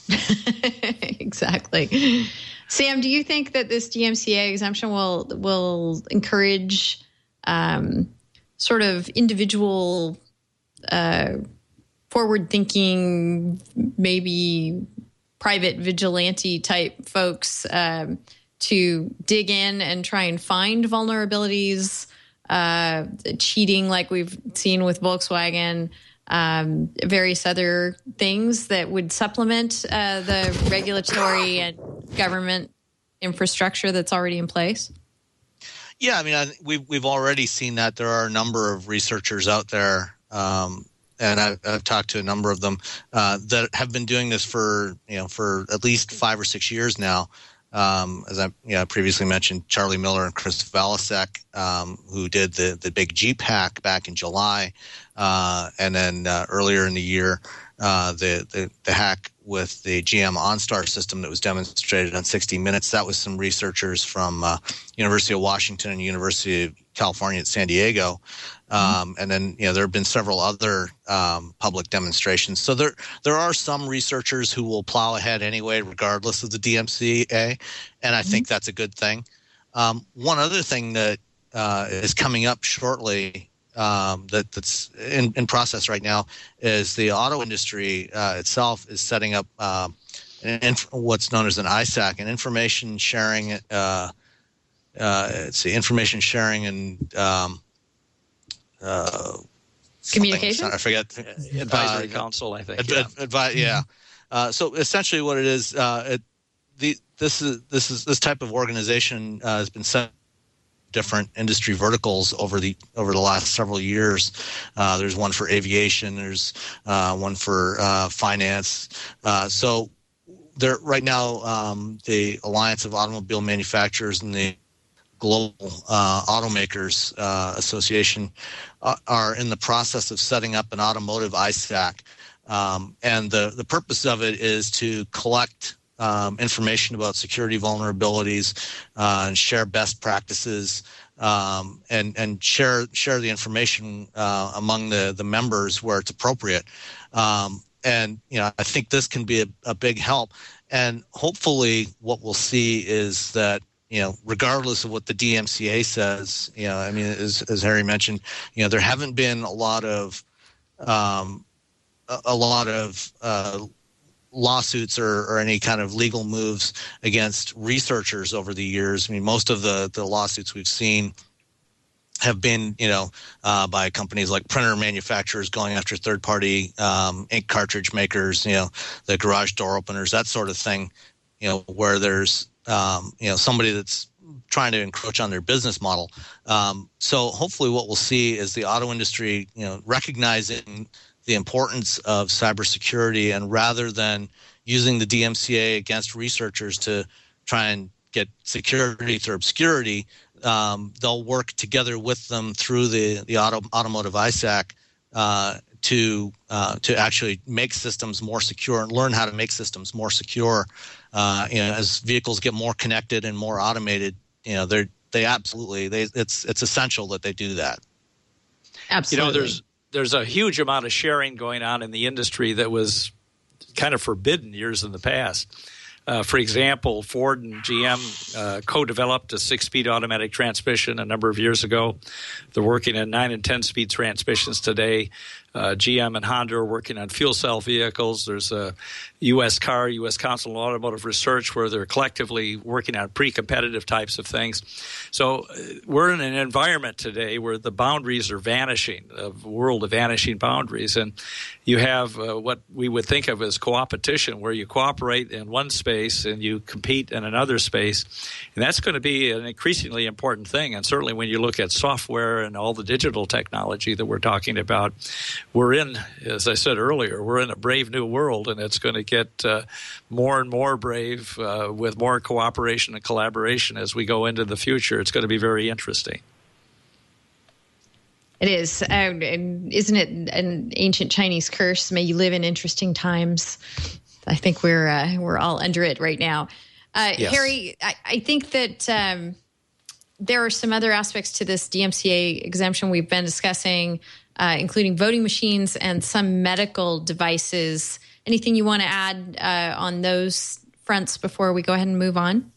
Exactly. Sam, do you think that this DMCA exemption will encourage sort of individual forward-thinking, maybe private vigilante type folks to dig in and try and find vulnerabilities, cheating like we've seen with Volkswagen, various other things that would supplement the regulatory and government infrastructure that's already in place? Yeah, I mean, we've already seen that there are a number of researchers out there, and I've talked to a number of them that have been doing this for at least 5 or 6 years now. As I previously mentioned, Charlie Miller and Chris Valasek, who did the big Jeep hack back in July, and then earlier in the year, the hack with the GM OnStar system that was demonstrated on 60 Minutes. That was some researchers from University of Washington and University of California at San Diego. And then, there have been several other public demonstrations. So there are some researchers who will plow ahead anyway, regardless of the DMCA, and I think that's a good thing. One other thing that is coming up shortly that's in process right now is the auto industry itself is setting up what's known as an ISAC, an information sharing. Information sharing and communication. I forget. Advisory Council, I think. So essentially, what it is, this type of organization has been set different industry verticals over the last several years. There's one for aviation. There's one for finance. So there right now, the Alliance of Automobile Manufacturers and the Global Automakers Association, are in the process of setting up an automotive ISAC. And the purpose of it is to collect information about security vulnerabilities and share best practices and share the information among the members where it's appropriate. And I think this can be a big help. And hopefully what we'll see is that, regardless of what the DMCA says, as Harry mentioned, there haven't been a lot of lawsuits or any kind of legal moves against researchers over the years. I mean, most of the lawsuits we've seen have been, by companies like printer manufacturers going after third-party ink cartridge makers, the garage door openers, that sort of thing, where there's, somebody that's trying to encroach on their business model. So hopefully what we'll see is the auto industry, recognizing the importance of cybersecurity, and rather than using the DMCA against researchers to try and get security through obscurity, they'll work together with them through the automotive ISAC to actually make systems more secure and learn how to make systems more secure. As vehicles get more connected and more automated, it's essential that they do that. Absolutely. There's a huge amount of sharing going on in the industry that was kind of forbidden years in the past. For example, Ford and GM co-developed a 6-speed automatic transmission a number of years ago. They're working on 9 and 10-speed transmissions today. GM and Honda are working on fuel cell vehicles. There's a U.S. Council on Automotive Research, where they're collectively working on pre-competitive types of things. So we're in an environment today where the boundaries are vanishing, a world of vanishing boundaries. And you have what we would think of as co-opetition, where you cooperate in one space and you compete in another space. And that's going to be an increasingly important thing. And certainly when you look at software and all the digital technology that we're talking about, we're in, as I said earlier, we're in a brave new world, and it's going to get more and more brave with more cooperation and collaboration as we go into the future. It's going to be very interesting. It is. And isn't it an ancient Chinese curse? May you live in interesting times. I think we're all under it right now. Yes. Harry, I think that there are some other aspects to this DMCA exemption we've been discussing, including voting machines and some medical devices. Anything you want to add on those fronts before we go ahead and move on?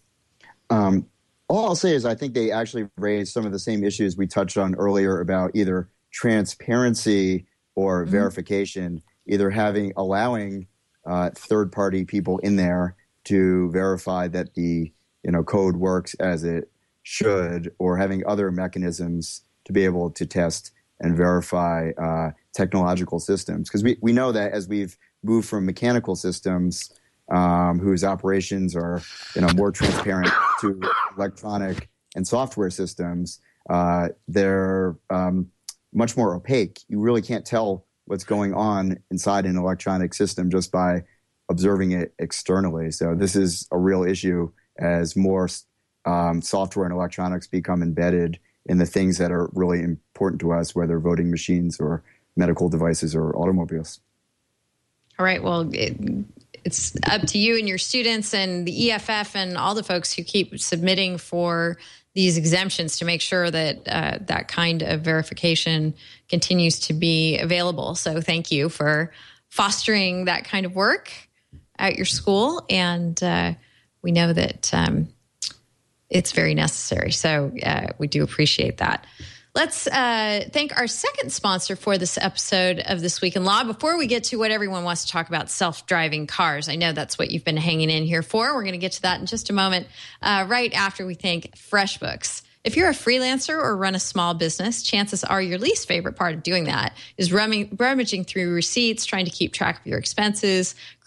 All I'll say is I think they actually raised some of the same issues we touched on earlier about either transparency or verification, either allowing third-party people in there to verify that the code works as it should, or having other mechanisms to be able to test and verify technological systems. Because we know that as we've moved from mechanical systems whose operations are more transparent to electronic and software systems, they're much more opaque. You really can't tell what's going on inside an electronic system just by observing it externally. So this is a real issue as more software and electronics become embedded in the things that are really important to us, whether voting machines or medical devices or automobiles. All right. Well, it's up to you and your students and the EFF and all the folks who keep submitting for these exemptions to make sure that that kind of verification continues to be available. So thank you for fostering that kind of work at your school. And we know that it's very necessary. So we do appreciate that. Let's thank our second sponsor for this episode of This Week in Law. Before we get to what everyone wants to talk about, self-driving cars. I know that's what you've been hanging in here for. We're going to get to that in just a moment, right after we thank FreshBooks. If you're a freelancer or run a small business, chances are your least favorite part of doing that is rummaging through receipts, trying to keep track of your expenses,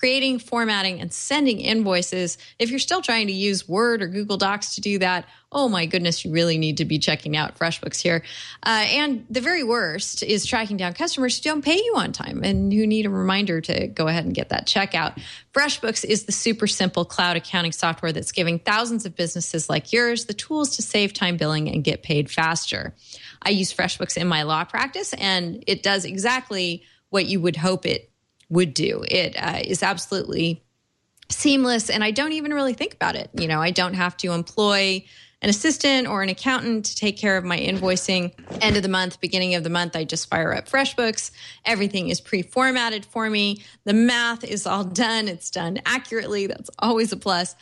creating, formatting, and sending invoices. If you're still trying to use Word or Google Docs to do that, oh my goodness, you really need to be checking out FreshBooks here. And the very worst is tracking down customers who don't pay you on time and who need a reminder to go ahead and get that check out. FreshBooks is the super simple cloud accounting software that's giving thousands of businesses like yours the tools to save time billing and get paid faster. I use FreshBooks in my law practice, and it does exactly what you would hope it would do. It is absolutely seamless, and I don't even really think about it. You know, I don't have to employ an assistant or an accountant to take care of my invoicing. End of the month, beginning of the month, I just fire up FreshBooks. Everything is pre-formatted for me. The math is all done. It's done accurately. That's always a plus.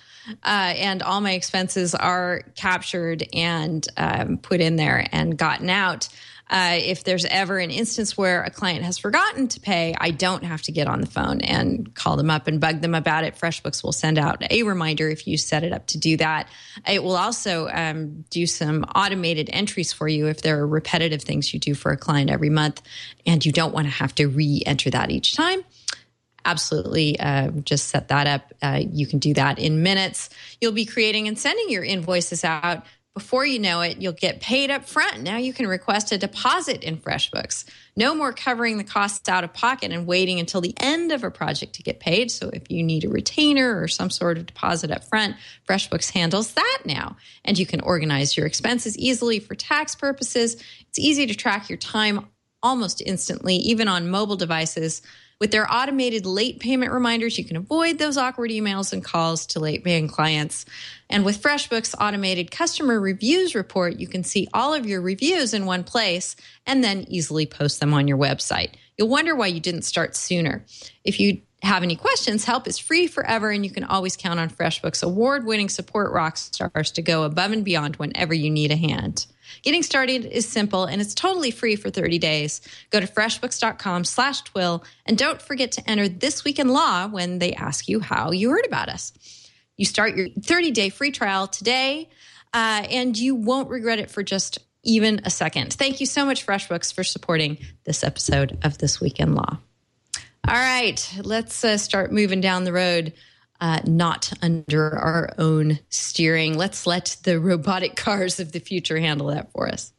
And all my expenses are captured and put in there and gotten out. If there's ever an instance where a client has forgotten to pay, I don't have to get on the phone and call them up and bug them about it. FreshBooks will send out a reminder if you set it up to do that. It will also do some automated entries for you if there are repetitive things you do for a client every month and you don't want to have to re-enter that each time. Absolutely. Just set that up. You can do that in minutes. You'll be creating and sending your invoices out. Before you know it, you'll get paid up front. Now you can request a deposit in FreshBooks. No more covering the costs out of pocket and waiting until the end of a project to get paid. So if you need a retainer or some sort of deposit up front, FreshBooks handles that now. And you can organize your expenses easily for tax purposes. It's easy to track your time almost instantly, even on mobile devices. With their automated late payment reminders, you can avoid those awkward emails and calls to late paying clients. And with FreshBooks' automated customer reviews report, you can see all of your reviews in one place and then easily post them on your website. You'll wonder why you didn't start sooner. If you have any questions, help is free forever, and you can always count on FreshBooks' award-winning support rock stars to go above and beyond whenever you need a hand. Getting started is simple, and it's totally free for 30 days. Go to freshbooks.com/twill, and don't forget to enter This Week in Law when they ask you how you heard about us. You start your 30-day free trial today, and you won't regret it for just even a second. Thank you so much, FreshBooks, for supporting this episode of This Week in Law. All right, let's start moving down the road. Not under our own steering. Let's let the robotic cars of the future handle that for us.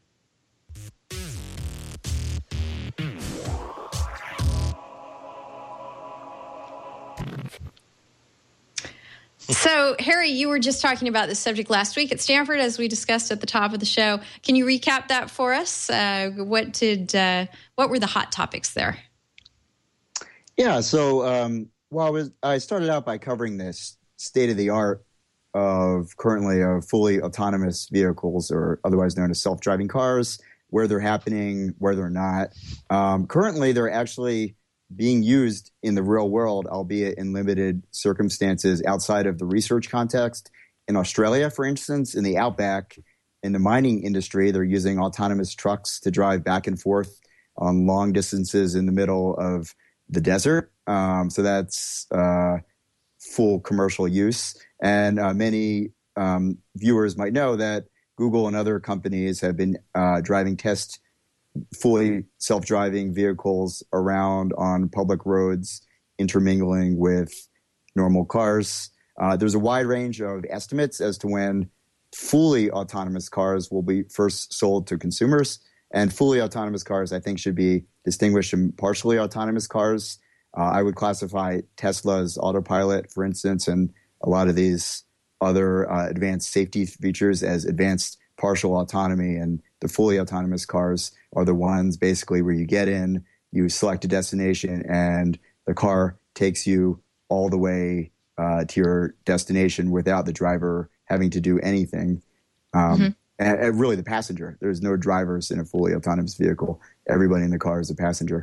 So, Harry, you were just talking about this subject last week at Stanford, as we discussed at the top of the show. Can you recap that for us? What were the hot topics there? Yeah, so I started out by covering this state of the art of currently fully autonomous vehicles, or otherwise known as self-driving cars, where they're happening, where they're not. Currently, they're actually being used in the real world, albeit in limited circumstances outside of the research context. In Australia, for instance, in the outback, in the mining industry, they're using autonomous trucks to drive back and forth on long distances in the middle of the desert. So that's full commercial use. And many viewers might know that Google and other companies have been driving test fully self-driving vehicles around on public roads, intermingling with normal cars. There's a wide range of estimates as to when fully autonomous cars will be first sold to consumers. And fully autonomous cars, I think, should be distinguished from partially autonomous cars. I would classify Tesla's autopilot, for instance, and a lot of these other advanced safety features as advanced partial autonomy. And the fully autonomous cars are the ones basically where you get in, you select a destination, and the car takes you all the way to your destination without the driver having to do anything. And really the passenger. There's no drivers in a fully autonomous vehicle. Everybody in the car is a passenger.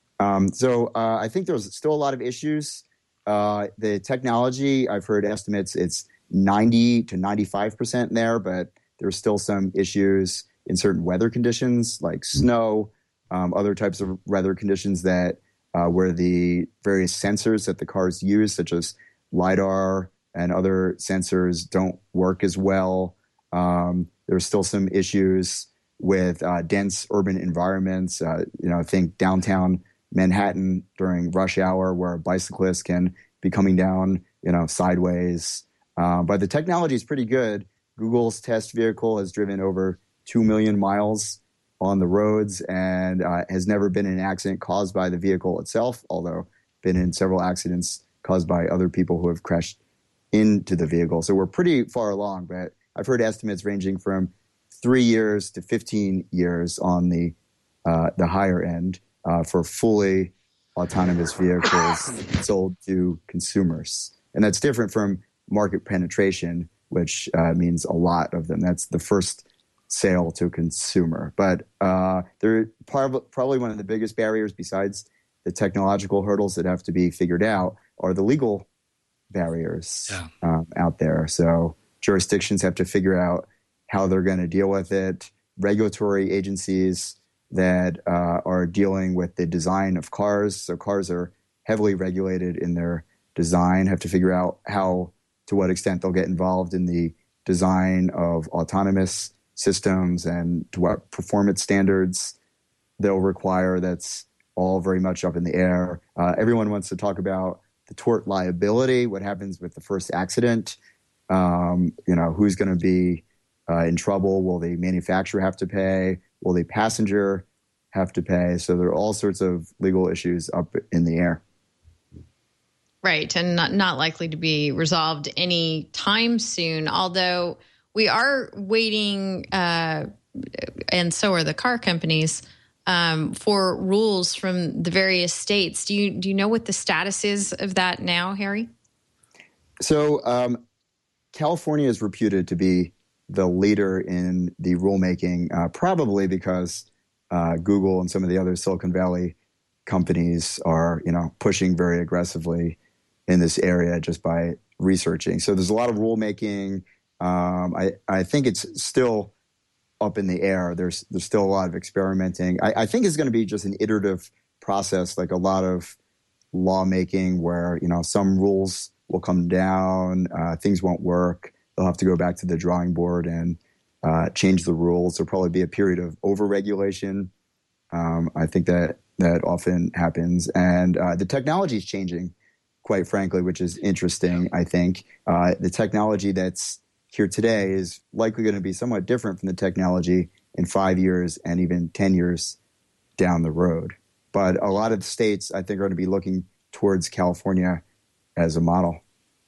So I think there's still a lot of issues. The technology, I've heard estimates, it's 90 to 95% there, but there's still some issues in certain weather conditions like snow, other types of weather conditions that where the various sensors that the cars use, such as LiDAR and other sensors, don't work as well. There's still some issues with dense urban environments. Think downtown Manhattan during rush hour, where a bicyclist can be coming down, sideways. But the technology is pretty good. Google's test vehicle has driven over 2 million miles on the roads and has never been in an accident caused by the vehicle itself, although been in several accidents caused by other people who have crashed into the vehicle. So we're pretty far along, but I've heard estimates ranging from 3 years to 15 years on the higher end for fully autonomous vehicles sold to consumers. And that's different from market penetration, which means a lot of them. That's the first sale to a consumer. But they're probably one of the biggest barriers besides the technological hurdles that have to be figured out are the legal barriers out there. So jurisdictions have to figure out how they're going to deal with it. Regulatory agencies that are dealing with the design of cars, so cars are heavily regulated in their design, have to figure out to what extent they'll get involved in the design of autonomous systems and to what performance standards they'll require. That's all very much up in the air. Everyone wants to talk about the tort liability, what happens with the first accident, who's going to be in trouble. Will the manufacturer have to pay? Will the passenger have to pay? So there are all sorts of legal issues up in the air. Right, and not likely to be resolved any time soon, although we are waiting, and so are the car companies, for rules from the various states. Do you know what the status is of that now, Harry? So California is reputed to be the leader in the rulemaking, probably because Google and some of the other Silicon Valley companies are, pushing very aggressively in this area just by researching. So there's a lot of rulemaking. I think it's still up in the air. There's still a lot of experimenting. I think it's going to be just an iterative process, like a lot of lawmaking where, some rules will come down, things won't work. They'll have to go back to the drawing board and change the rules. There'll probably be a period of overregulation. I think that often happens. And the technology is changing, quite frankly, which is interesting, I think. The technology that's here today is likely going to be somewhat different from the technology in 5 years and even 10 years down the road. But a lot of states, I think, are going to be looking towards California as a model.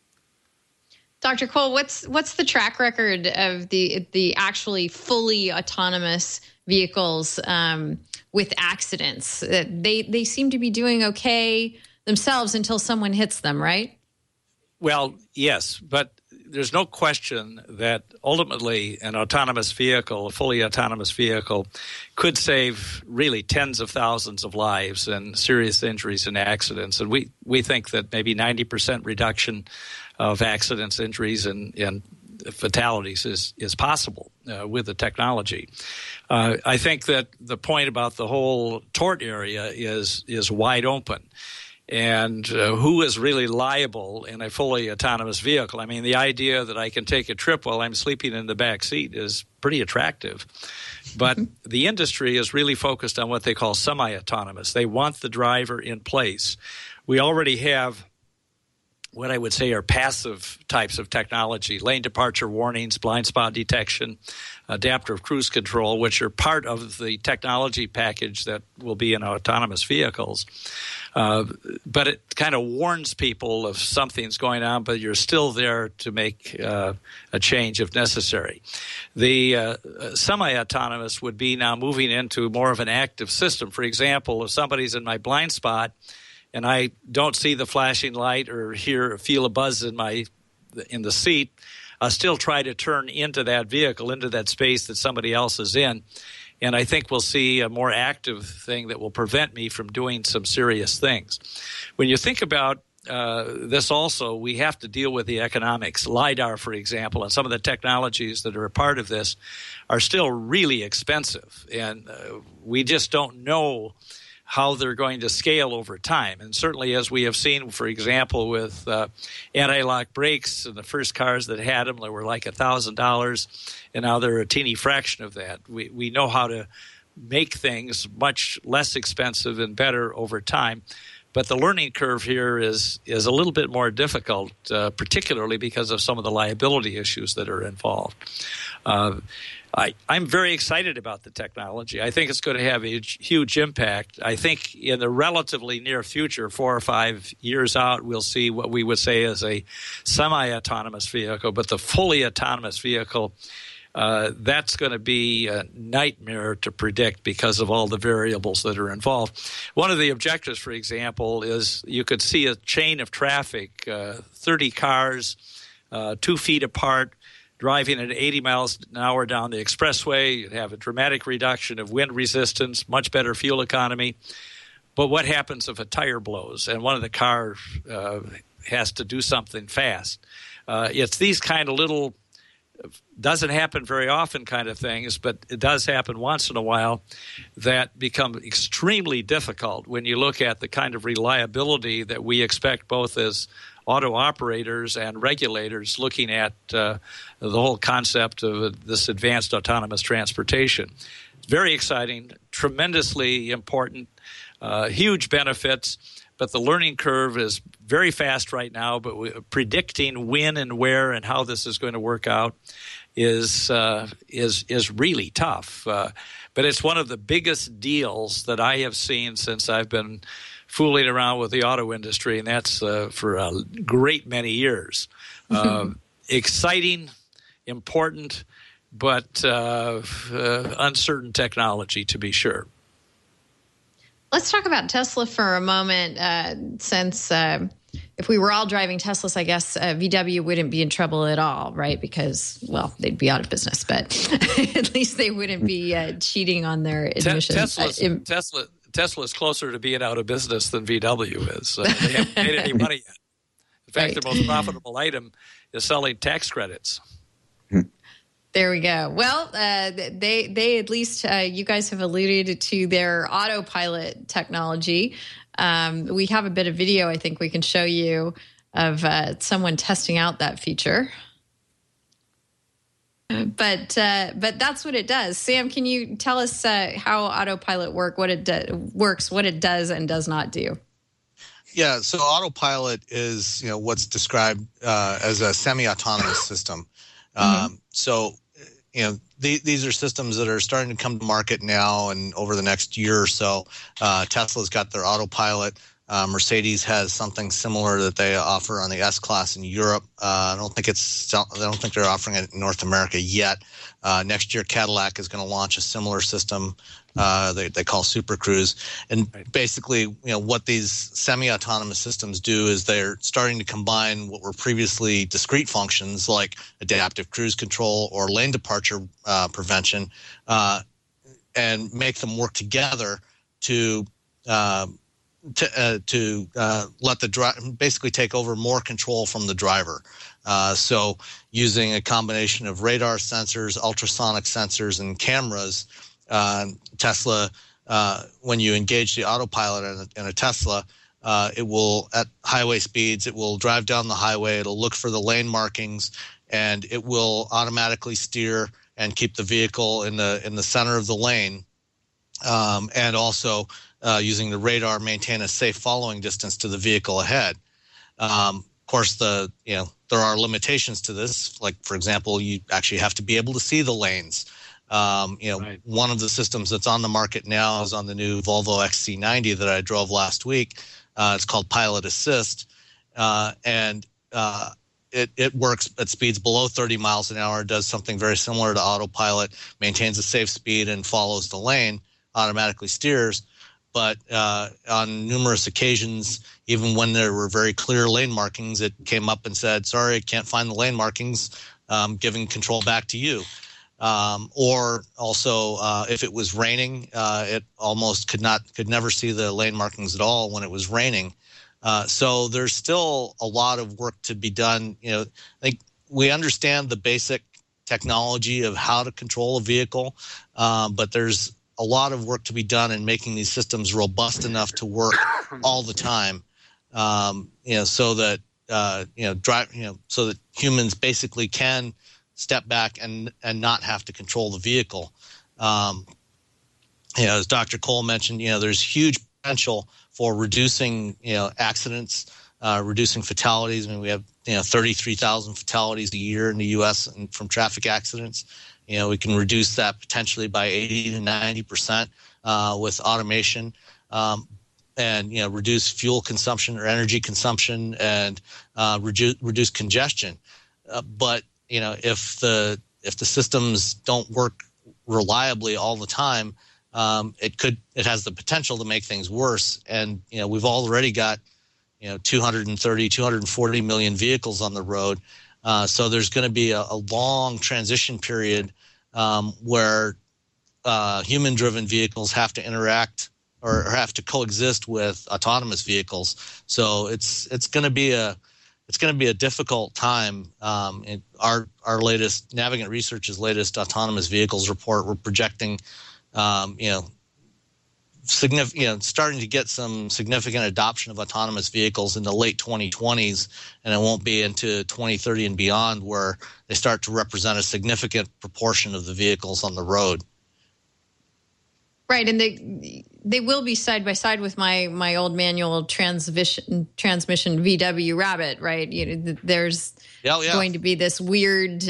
Dr. Cole, what's the track record of the actually fully autonomous vehicles with accidents? They seem to be doing okay themselves until someone hits them, right? Well, yes, but there's no question that ultimately an autonomous vehicle, a fully autonomous vehicle, could save really tens of thousands of lives and serious injuries and accidents. And we think that maybe 90% reduction of accidents, injuries, and fatalities is possible with the technology. I think that the point about the whole tort area is wide open. And who is really liable in a fully autonomous vehicle? I mean, the idea that I can take a trip while I'm sleeping in the back seat is pretty attractive. But the industry is really focused on what they call semi-autonomous. They want the driver in place. We already have what I would say are passive types of technology, lane departure warnings, blind spot detection, adaptive cruise control, which are part of the technology package that will be in autonomous vehicles. But it kind of warns people if something's going on, but you're still there to make a change if necessary. The semi-autonomous would be now moving into more of an active system. For example, if somebody's in my blind spot and I don't see the flashing light or feel a buzz in the seat, I'll still try to turn into that vehicle, into that space that somebody else is in. And I think we'll see a more active thing that will prevent me from doing some serious things. When you think about this also, we have to deal with the economics. LiDAR, for example, and some of the technologies that are a part of this are still really expensive. And we just don't know how they're going to scale over time. And certainly as we have seen, for example, with anti-lock brakes, and the first cars that had them, they were like $1,000, and now they're a teeny fraction of that. We know how to make things much less expensive and better over time. But the learning curve here is a little bit more difficult, particularly because of some of the liability issues that are involved. I'm very excited about the technology. I think it's going to have a huge impact. I think in the relatively near future, 4 or 5 years out, we'll see what we would say is a semi-autonomous vehicle. But the fully autonomous vehicle, that's going to be a nightmare to predict because of all the variables that are involved. One of the objectives, for example, is you could see a chain of traffic, 30 cars, 2 feet apart, driving at 80 miles an hour down the expressway. You'd have a dramatic reduction of wind resistance, much better fuel economy. But what happens if a tire blows and one of the cars has to do something fast? It's these kind of little, doesn't happen very often kind of things, but it does happen once in a while, that become extremely difficult when you look at the kind of reliability that we expect both as auto operators and regulators looking at the whole concept of this advanced autonomous transportation. Very exciting, tremendously important, huge benefits, but the learning curve is very fast right now, but predicting when and where and how this is going to work out is really tough. But it's one of the biggest deals that I have seen since I've been fooling around with the auto industry, and that's for a great many years. Exciting, important, but uncertain technology, to be sure. Let's talk about Tesla for a moment, since if we were all driving Teslas, I guess VW wouldn't be in trouble at all, right? Because, well, they'd be out of business, but at least they wouldn't be cheating on their emissions. Tesla is closer to being out of business than VW is. They haven't made any money yet. In fact, their most profitable item is selling tax credits. There we go. Well, they at least, you guys have alluded to their autopilot technology. We have a bit of video I think we can show you of someone testing out that feature. But that's what it does. Sam, can you tell us how autopilot works, what it does and does not do? Yeah, so autopilot is what's described as a semi-autonomous system. So these are systems that are starting to come to market now, and over the next year or so, Tesla's got their autopilot. Mercedes has something similar that they offer on the S-Class in Europe. I don't think they're offering it in North America yet. Next year, Cadillac is going to launch a similar system they call Super Cruise. And basically, what these semi-autonomous systems do is they're starting to combine what were previously discrete functions like adaptive cruise control or lane departure prevention, and make them work together to let the driver basically take over more control from the driver. So using a combination of radar sensors, ultrasonic sensors, and cameras, Tesla, when you engage the autopilot in a Tesla, it will, at highway speeds, it will drive down the highway, it'll look for the lane markings, and it will automatically steer and keep the vehicle in the center of the lane, and also using the radar, maintain a safe following distance to the vehicle ahead. Of course, there are limitations to this. Like, for example, you actually have to be able to see the lanes. Right. One of the systems that's on the market now is on the new Volvo XC90 that I drove last week. It's called Pilot Assist, and it works at speeds below 30 miles an hour, does something very similar to autopilot, maintains a safe speed and follows the lane, automatically steers. But on numerous occasions, even when there were very clear lane markings, it came up and said, sorry, I can't find the lane markings, giving control back to you. Or also, if it was raining, it almost could never see the lane markings at all when it was raining. So there's still a lot of work to be done. I think we understand the basic technology of how to control a vehicle, but there's a lot of work to be done in making these systems robust enough to work all the time. So that so that humans basically can step back and not have to control the vehicle. As Dr. Cole mentioned, there's huge potential for reducing, accidents, reducing fatalities. I mean, we have 33,000 fatalities a year in the U.S. from traffic accidents. We can reduce that potentially by 80 to 90% with automation, and reduce fuel consumption or energy consumption, and reduce congestion. But if the systems don't work reliably all the time, it has the potential to make things worse. And we've already got 240 million vehicles on the road. So there's going to be a long transition period where human-driven vehicles have to interact or have to coexist with autonomous vehicles. So it's going to be a difficult time. In our latest Navigant Research's latest autonomous vehicles report, we're projecting, starting to get some significant adoption of autonomous vehicles in the late 2020s, and it won't be into 2030 and beyond where they start to represent a significant proportion of the vehicles on the road. Right, and they will be side by side with my old manual transmission VW Rabbit, right? There's going to be this weird,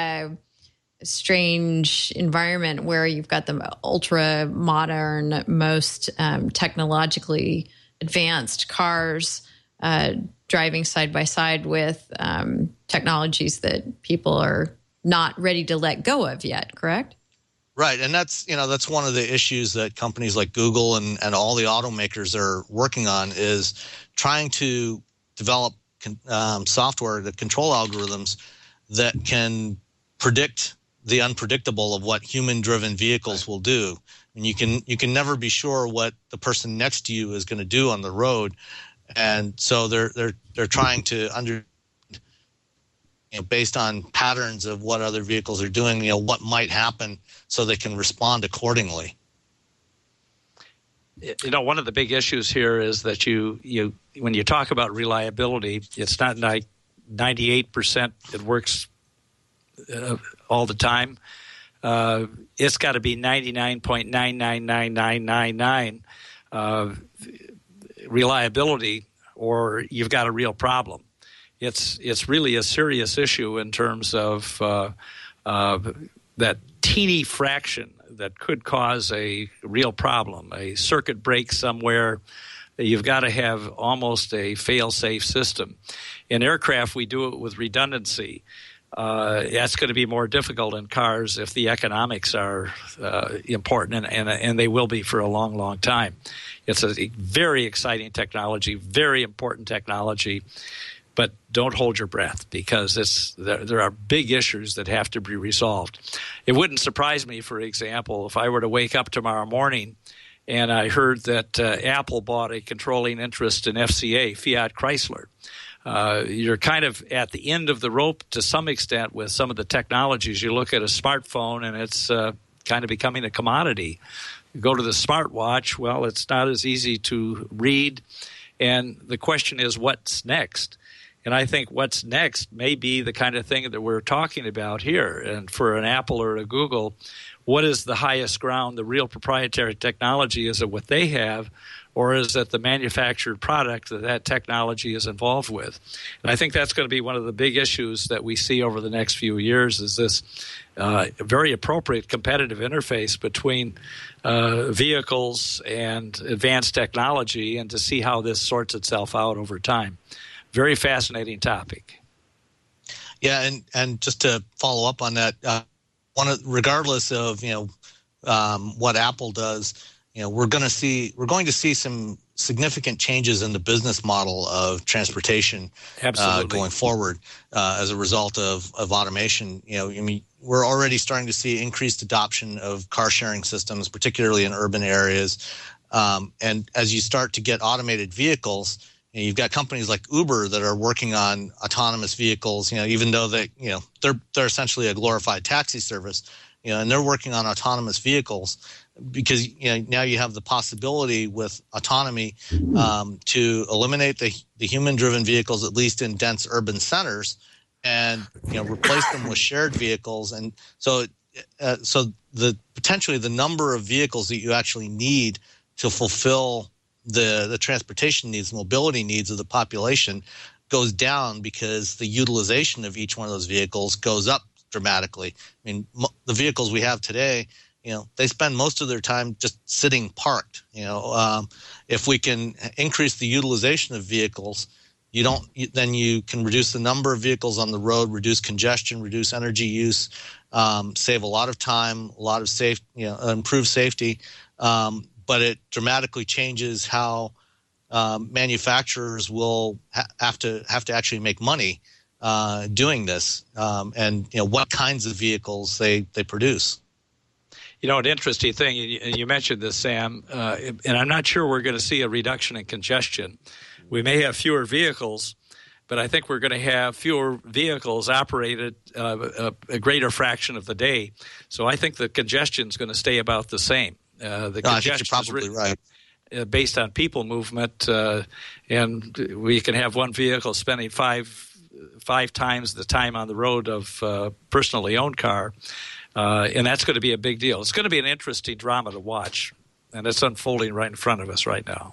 strange environment where you've got the ultra modern, most technologically advanced cars driving side by side with technologies that people are not ready to let go of yet. Correct? Right, and that's one of the issues that companies like Google and all the automakers are working on, is trying to develop software, the control algorithms that can predict the unpredictable of what human-driven vehicles will do. And you can never be sure what the person next to you is going to do on the road, and so they're trying to based on patterns of what other vehicles are doing, what might happen, so they can respond accordingly. One of the big issues here is that you when you talk about reliability, it's not like 98% it works all the time. It's got to be 99.999999 reliability, or you've got a real problem. It's really a serious issue in terms of that teeny fraction that could cause a real problem. A circuit breaks somewhere, you've got to have almost a fail-safe system. In aircraft, we do it with redundancy. That's going to be more difficult in cars if the economics are important, and they will be for a long, long time. It's a very exciting technology, very important technology. But don't hold your breath, because there are big issues that have to be resolved. It wouldn't surprise me, for example, if I were to wake up tomorrow morning and I heard that Apple bought a controlling interest in FCA, Fiat Chrysler. You're kind of at the end of the rope to some extent with some of the technologies. You look at a smartphone and it's kind of becoming a commodity. You go to the smartwatch, well, it's not as easy to read. And the question is, what's next? And I think what's next may be the kind of thing that we're talking about here. And for an Apple or a Google, what is the highest ground, the real proprietary technology? Is it what they have, or is it the manufactured product that technology is involved with? And I think that's going to be one of the big issues that we see over the next few years, is this very appropriate competitive interface between vehicles and advanced technology, and to see how this sorts itself out over time. Very fascinating topic. Yeah, and just to follow up on that, regardless of what Apple does, we're going to see some significant changes in the business model of transportation going forward as a result of automation. We're already starting to see increased adoption of car sharing systems, particularly in urban areas, and as you start to get automated vehicles. You've got companies like Uber that are working on autonomous vehicles, even though they're essentially a glorified taxi service, and they're working on autonomous vehicles because now you have the possibility with autonomy to eliminate the human-driven vehicles, at least in dense urban centers, and replace them with shared vehicles. And so potentially the number of vehicles that you actually need to fulfill the transportation needs, mobility needs of the population goes down because the utilization of each one of those vehicles goes up dramatically. I mean, the vehicles we have today, they spend most of their time just sitting parked. If we can increase the utilization of vehicles, then you can reduce the number of vehicles on the road, reduce congestion, reduce energy use, save a lot of time, a lot of improve safety. But it dramatically changes how manufacturers will have to actually make money doing this, and what kinds of vehicles they produce. An interesting thing, you mentioned this, Sam, and I'm not sure we're going to see a reduction in congestion. We may have fewer vehicles, but I think we're going to have fewer vehicles operated a greater fraction of the day. So I think the congestion is going to stay about the same. I think you're probably right. Based on people movement, and we can have one vehicle spending five times the time on the road of a personally owned car. And that's going to be a big deal. It's going to be an interesting drama to watch, and it's unfolding right in front of us right now.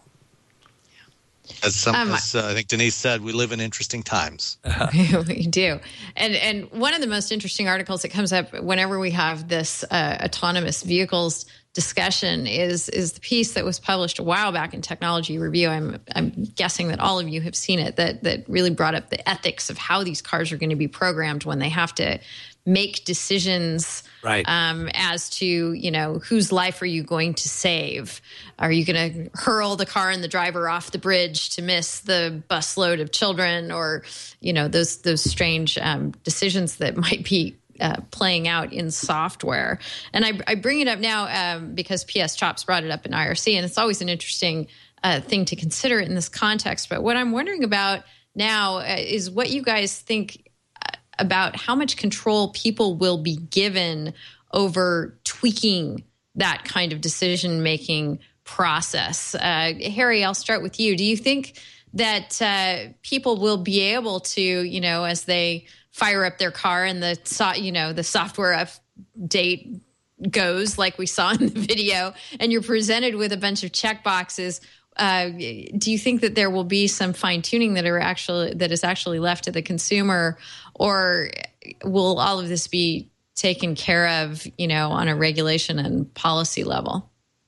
As I think Denise said, we live in interesting times. We do. And one of the most interesting articles that comes up whenever we have this autonomous vehicles discussion is the piece that was published a while back in Technology Review. I'm guessing that all of you have seen it, that really brought up the ethics of how these cars are going to be programmed when they have to make decisions as to, whose life are you going to save? Are you going to hurl the car and the driver off the bridge to miss the busload of children, or, those strange decisions that might be playing out in software? And I bring it up now because PS Chops brought it up in IRC, and it's always an interesting thing to consider in this context. But what I'm wondering about now is what you guys think about how much control people will be given over tweaking that kind of decision-making process. Harry, I'll start with you. Do you think that people will be able to, as they fire up their car and the software update goes like we saw in the video, and you're presented with a bunch of check boxes, do you think that there will be some fine-tuning that is actually left to the consumer, or will all of this be taken care of, on a regulation and policy level?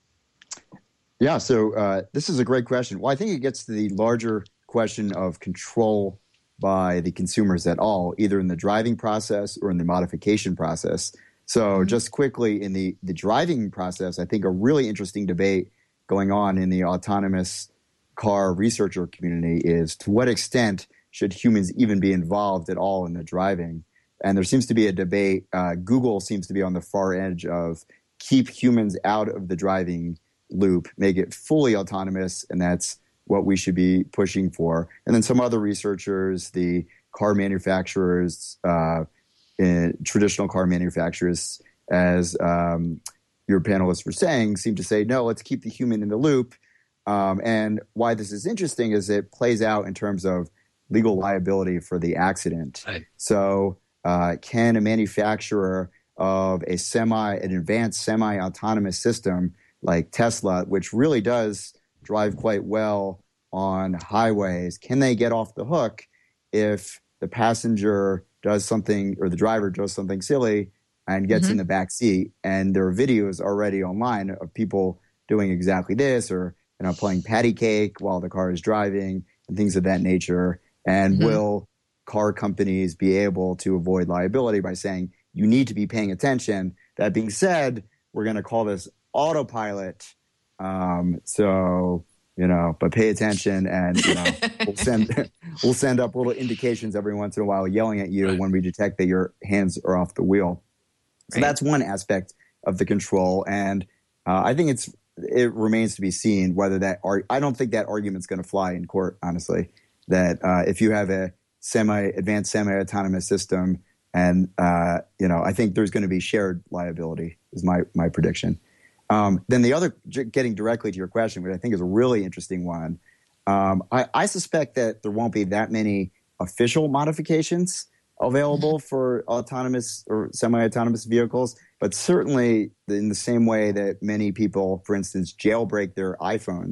Yeah, so this is a great question. Well, I think it gets to the larger question of control by the consumers at all, either in the driving process or in the modification process. So just quickly, in the driving process, I think a really interesting debate going on in the autonomous car researcher community is, to what extent should humans even be involved at all in the driving? And there seems to be a debate. Google seems to be on the far edge of keep humans out of the driving loop, make it fully autonomous, and that's what we should be pushing for. And then some other researchers, the car manufacturers, traditional car manufacturers, as your panelists were saying, seem to say, no, let's keep the human in the loop. And why this is interesting is it plays out in terms of legal liability for the accident. Right. So can a manufacturer of an advanced semi-autonomous system like Tesla, which really does drive quite well on highways, can they get off the hook if the passenger does something or the driver does something silly and gets in the back seat, and there are videos already online of people doing exactly this, or playing patty cake while the car is driving and things of that nature? And will car companies be able to avoid liability by saying, you need to be paying attention? That being said, we're going to call this autopilot. But pay attention, and we'll send up little indications every once in a while, yelling at you when we detect that your hands are off the wheel. So that's one aspect of the control, and I think it remains to be seen whether I don't think that argument's going to fly in court, honestly. That if you have a advanced semi-autonomous system, and I think there's going to be shared liability, is my prediction. Then the other, getting directly to your question, which I think is a really interesting one, I suspect that there won't be that many official modifications available for autonomous or semi-autonomous vehicles, but certainly in the same way that many people, for instance, jailbreak their iPhones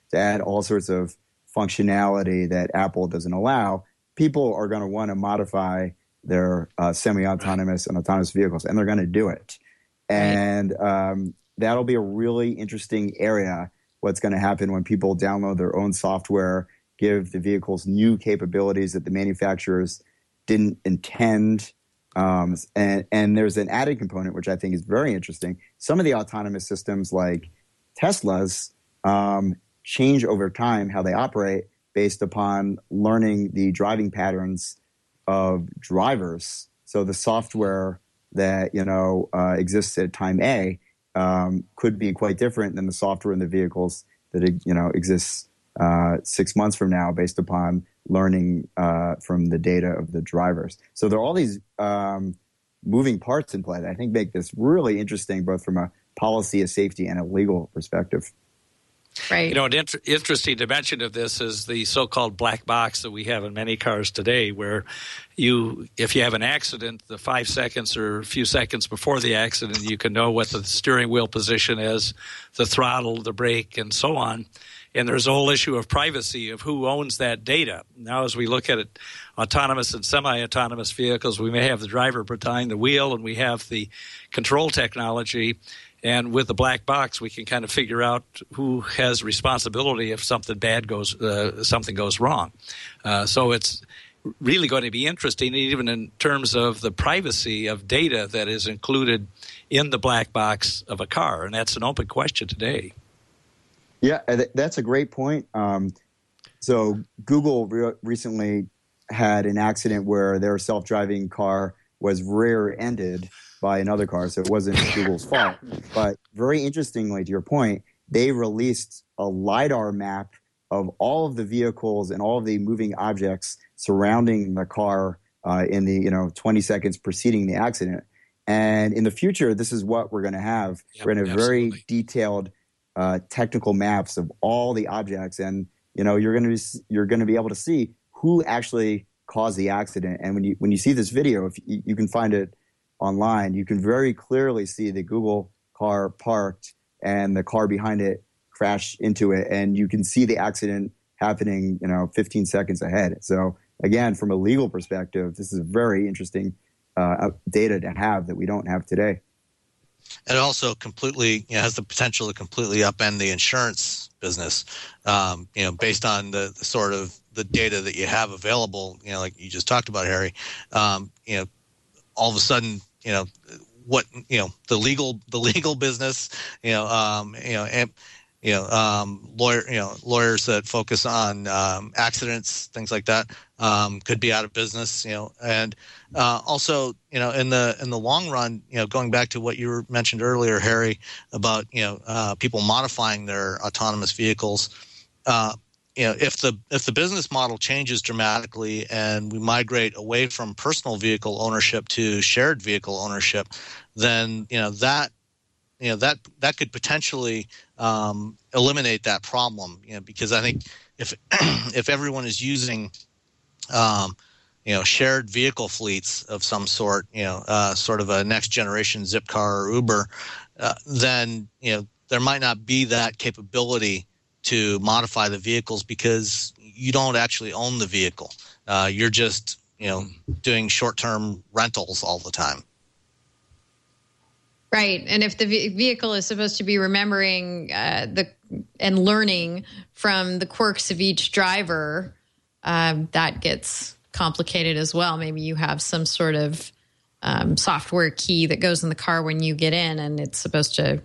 to add all sorts of functionality that Apple doesn't allow, people are going to want to modify their semi-autonomous and autonomous vehicles, and they're going to do it. And that'll be a really interesting area, what's going to happen when people download their own software, give the vehicles new capabilities that the manufacturers didn't intend. And there's an added component, which I think is very interesting. Some of the autonomous systems like Tesla's change over time how they operate based upon learning the driving patterns of drivers. So the software that exists at time A could be quite different than the software in the vehicles that exists 6 months from now, based upon learning from the data of the drivers. So there are all these moving parts in play that I think make this really interesting, both from a policy, a safety, and a legal perspective. Right. An interesting dimension of this is the so-called black box that we have in many cars today, where if you have an accident, the 5 seconds or a few seconds before the accident, you can know what the steering wheel position is, the throttle, the brake, and so on. And there's a whole issue of privacy of who owns that data. Now, as we look at it, autonomous and semi-autonomous vehicles, we may have the driver behind the wheel, and we have the control technology. And with the black box, we can kind of figure out who has responsibility if something bad goes wrong. So it's really going to be interesting, even in terms of the privacy of data that is included in the black box of a car, and that's an open question today. Yeah, that's a great point. So Google recently had an accident where their self-driving car was rear-ended by another car, so it wasn't Google's fault. But very interestingly, to your point, they released a LiDAR map of all of the vehicles and all of the moving objects surrounding the car in the 20 seconds preceding the accident. And in the future, this is what we're going to have. Yep, we're going to have very detailed technical maps of all the objects, and you're going to be able to see who actually caused the accident. And when you see this video, if you can find it online, you can very clearly see the Google car parked and the car behind it crashed into it, and you can see the accident happening 15 seconds ahead. So again, from a legal perspective, this is very interesting data to have that we don't have today. And it also completely has the potential to completely upend the insurance business, based on the sort of the data that you have available, like you just talked about, Harry. All of a sudden, what the legal business, lawyers that focus on accidents, things like that, could be out of business. And also, in the long run, going back to what you mentioned earlier, Harry, about people modifying their autonomous vehicles. If the business model changes dramatically and we migrate away from personal vehicle ownership to shared vehicle ownership, then that could potentially eliminate that problem. Because I think if everyone is using shared vehicle fleets of some sort, sort of a next generation Zipcar or Uber, then there might not be that capability to modify the vehicles because you don't actually own the vehicle. You're just doing short-term rentals all the time. Right. And if the vehicle is supposed to be remembering and learning from the quirks of each driver, that gets complicated as well. Maybe you have some sort of software key that goes in the car when you get in, and it's supposed to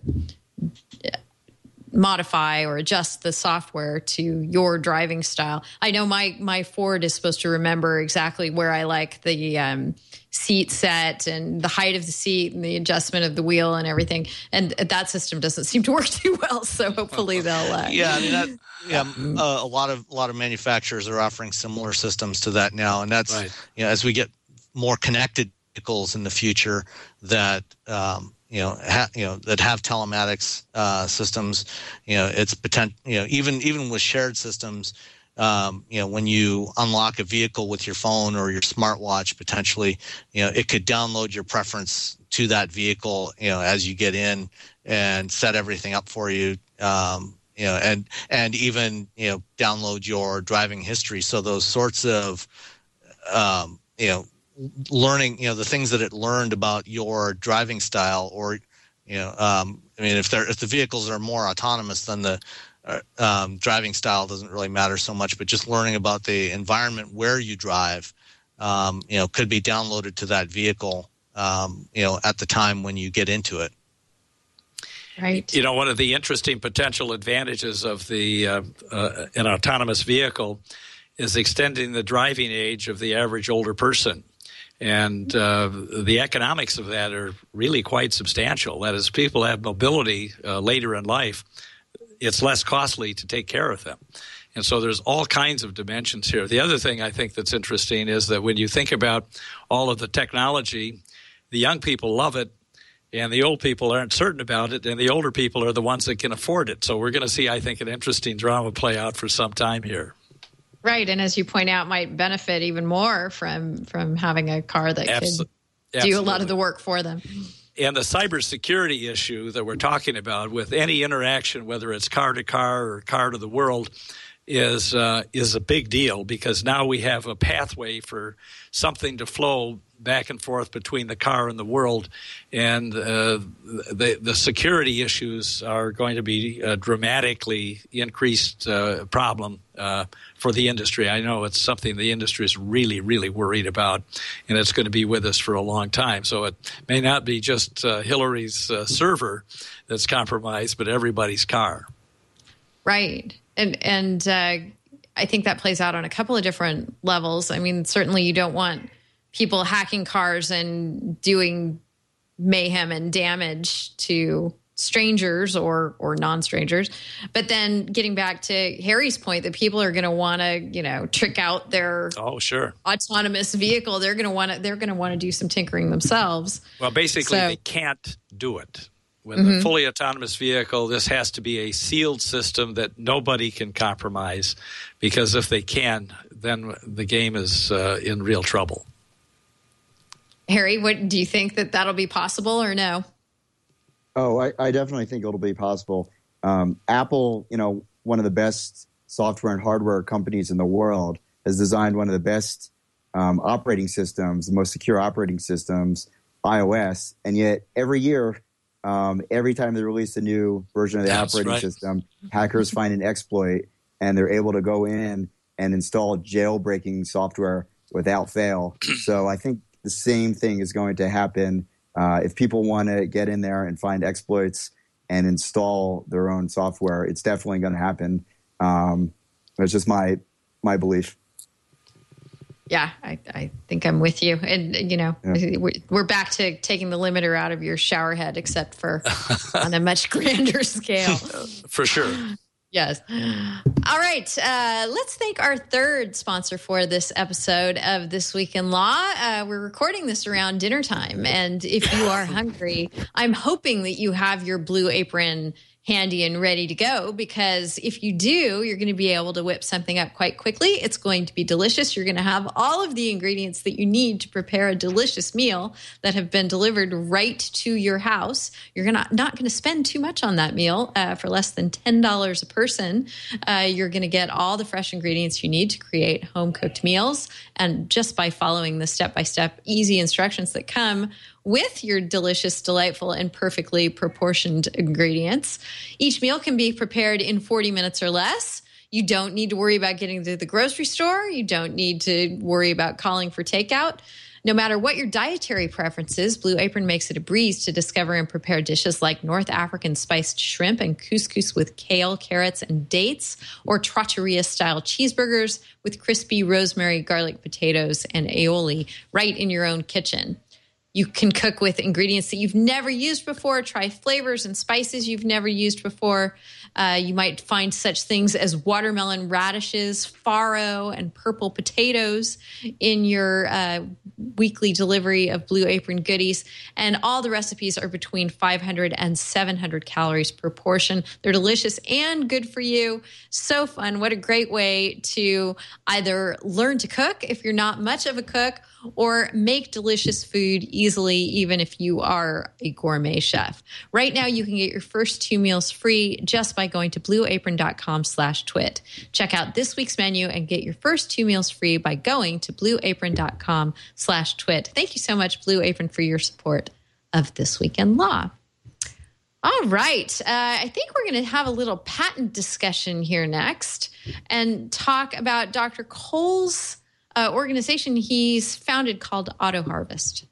modify or adjust the software to your driving style. I know my Ford is supposed to remember exactly where I like the seat set and the height of the seat and the adjustment of the wheel and everything. And that system doesn't seem to work too well. So hopefully they'll. A lot of manufacturers are offering similar systems to that now, and that's right. As we get more connected vehicles in the future that. That have telematics systems, it's potential. Even with shared systems, when you unlock a vehicle with your phone or your smartwatch, potentially, it could download your preference to that vehicle, as you get in and set everything up for you, and even download your driving history. So those sorts of learning, the things that it learned about your driving style, or if the vehicles are more autonomous, then the driving style doesn't really matter so much. But just learning about the environment where you drive, could be downloaded to that vehicle, at the time when you get into it. Right. One of the interesting potential advantages of an autonomous vehicle is extending the driving age of the average older person. And the economics of that are really quite substantial. That is, people have mobility later in life, it's less costly to take care of them. And so there's all kinds of dimensions here. The other thing I think that's interesting is that when you think about all of the technology, the young people love it, and the old people aren't certain about it, and the older people are the ones that can afford it. So we're going to see, I think, an interesting drama play out for some time here. Right, and as you point out, might benefit even more from having a car that could do a lot of the work for them. And the cybersecurity issue that we're talking about with any interaction, whether it's car to car or car to the world, is a big deal, because now we have a pathway for something to flow back and forth between the car and the world, and the security issues are going to be a dramatically increased problem for the industry. I know it's something the industry is really, really worried about, and it's going to be with us for a long time. So it may not be just Hillary's server that's compromised, but everybody's car. Right. And I think that plays out on a couple of different levels. I mean, certainly you don't want people hacking cars and doing mayhem and damage to strangers or non-strangers. But then getting back to Harry's point, that people are going to want to, trick out their autonomous vehicle. They're going to want to do some tinkering themselves. Well, basically, they can't do it. With a fully autonomous vehicle, this has to be a sealed system that nobody can compromise, because if they can, then the game is in real trouble. Harry, what do you think that'll be possible or no? Oh, I definitely think it'll be possible. Apple, one of the best software and hardware companies in the world, has designed one of the best operating systems, the most secure operating systems, iOS, and yet every year, every time they release a new version of the operating system, hackers find an exploit, and they're able to go in and install jailbreaking software without fail. So I think the same thing is going to happen if people want to get in there and find exploits and install their own software. It's definitely going to happen. That's just my belief. Yeah, I think I'm with you. And, we're back to taking the limiter out of your shower head, except for on a much grander scale. For sure. Yes. All right. Let's thank our third sponsor for this episode of This Week in Law. We're recording this around dinner time. And if you are hungry, I'm hoping that you have your Blue Apron handy and ready to go, because if you do, you're going to be able to whip something up quite quickly. It's going to be delicious. You're going to have all of the ingredients that you need to prepare a delicious meal that have been delivered right to your house. You're not going to spend too much on that meal. For less than $10 a person, you're going to get all the fresh ingredients you need to create home-cooked meals. And just by following the step-by-step easy instructions that come with your delicious, delightful, and perfectly proportioned ingredients. Each meal can be prepared in 40 minutes or less. You don't need to worry about getting to the grocery store. You don't need to worry about calling for takeout. No matter what your dietary preferences, Blue Apron makes it a breeze to discover and prepare dishes like North African spiced shrimp and couscous with kale, carrots, and dates, or trattoria-style cheeseburgers with crispy rosemary, garlic potatoes, and aioli right in your own kitchen. You can cook with ingredients that you've never used before, try flavors and spices you've never used before. You might find such things as watermelon radishes, farro, and purple potatoes in your weekly delivery of Blue Apron goodies. And all the recipes are between 500 and 700 calories per portion. They're delicious and good for you. So fun. What a great way to either learn to cook if you're not much of a cook, or make delicious food easily, even if you are a gourmet chef. Right now, you can get your first 2 meals free just by going to blueapron.com/twit. Check out this week's menu and get your first 2 meals free by going to blueapron.com/twit. Thank you so much, Blue Apron, for your support of This Week in Law. All right. I think we're going to have a little patent discussion here next and talk about Dr. Cole's organization he's founded called AutoHarvest.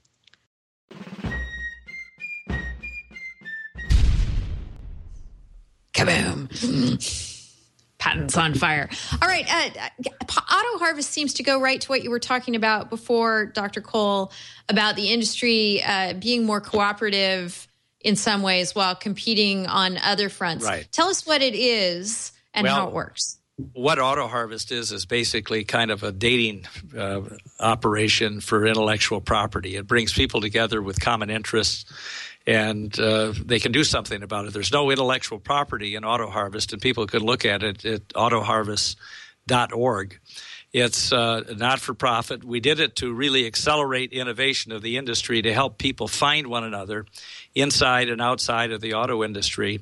Kaboom. Patents on fire. All right. AutoHarvest seems to go right to what you were talking about before, Dr. Cole, about the industry being more cooperative in some ways while competing on other fronts. Right. Tell us what it is and how it works. What AutoHarvest is basically kind of a dating operation for intellectual property. It brings people together with common interests, and they can do something about it. There's no intellectual property in AutoHarvest, and people could look at it at autoharvest.org. It's not-for-profit. We did it to really accelerate innovation of the industry, to help people find one another inside and outside of the auto industry.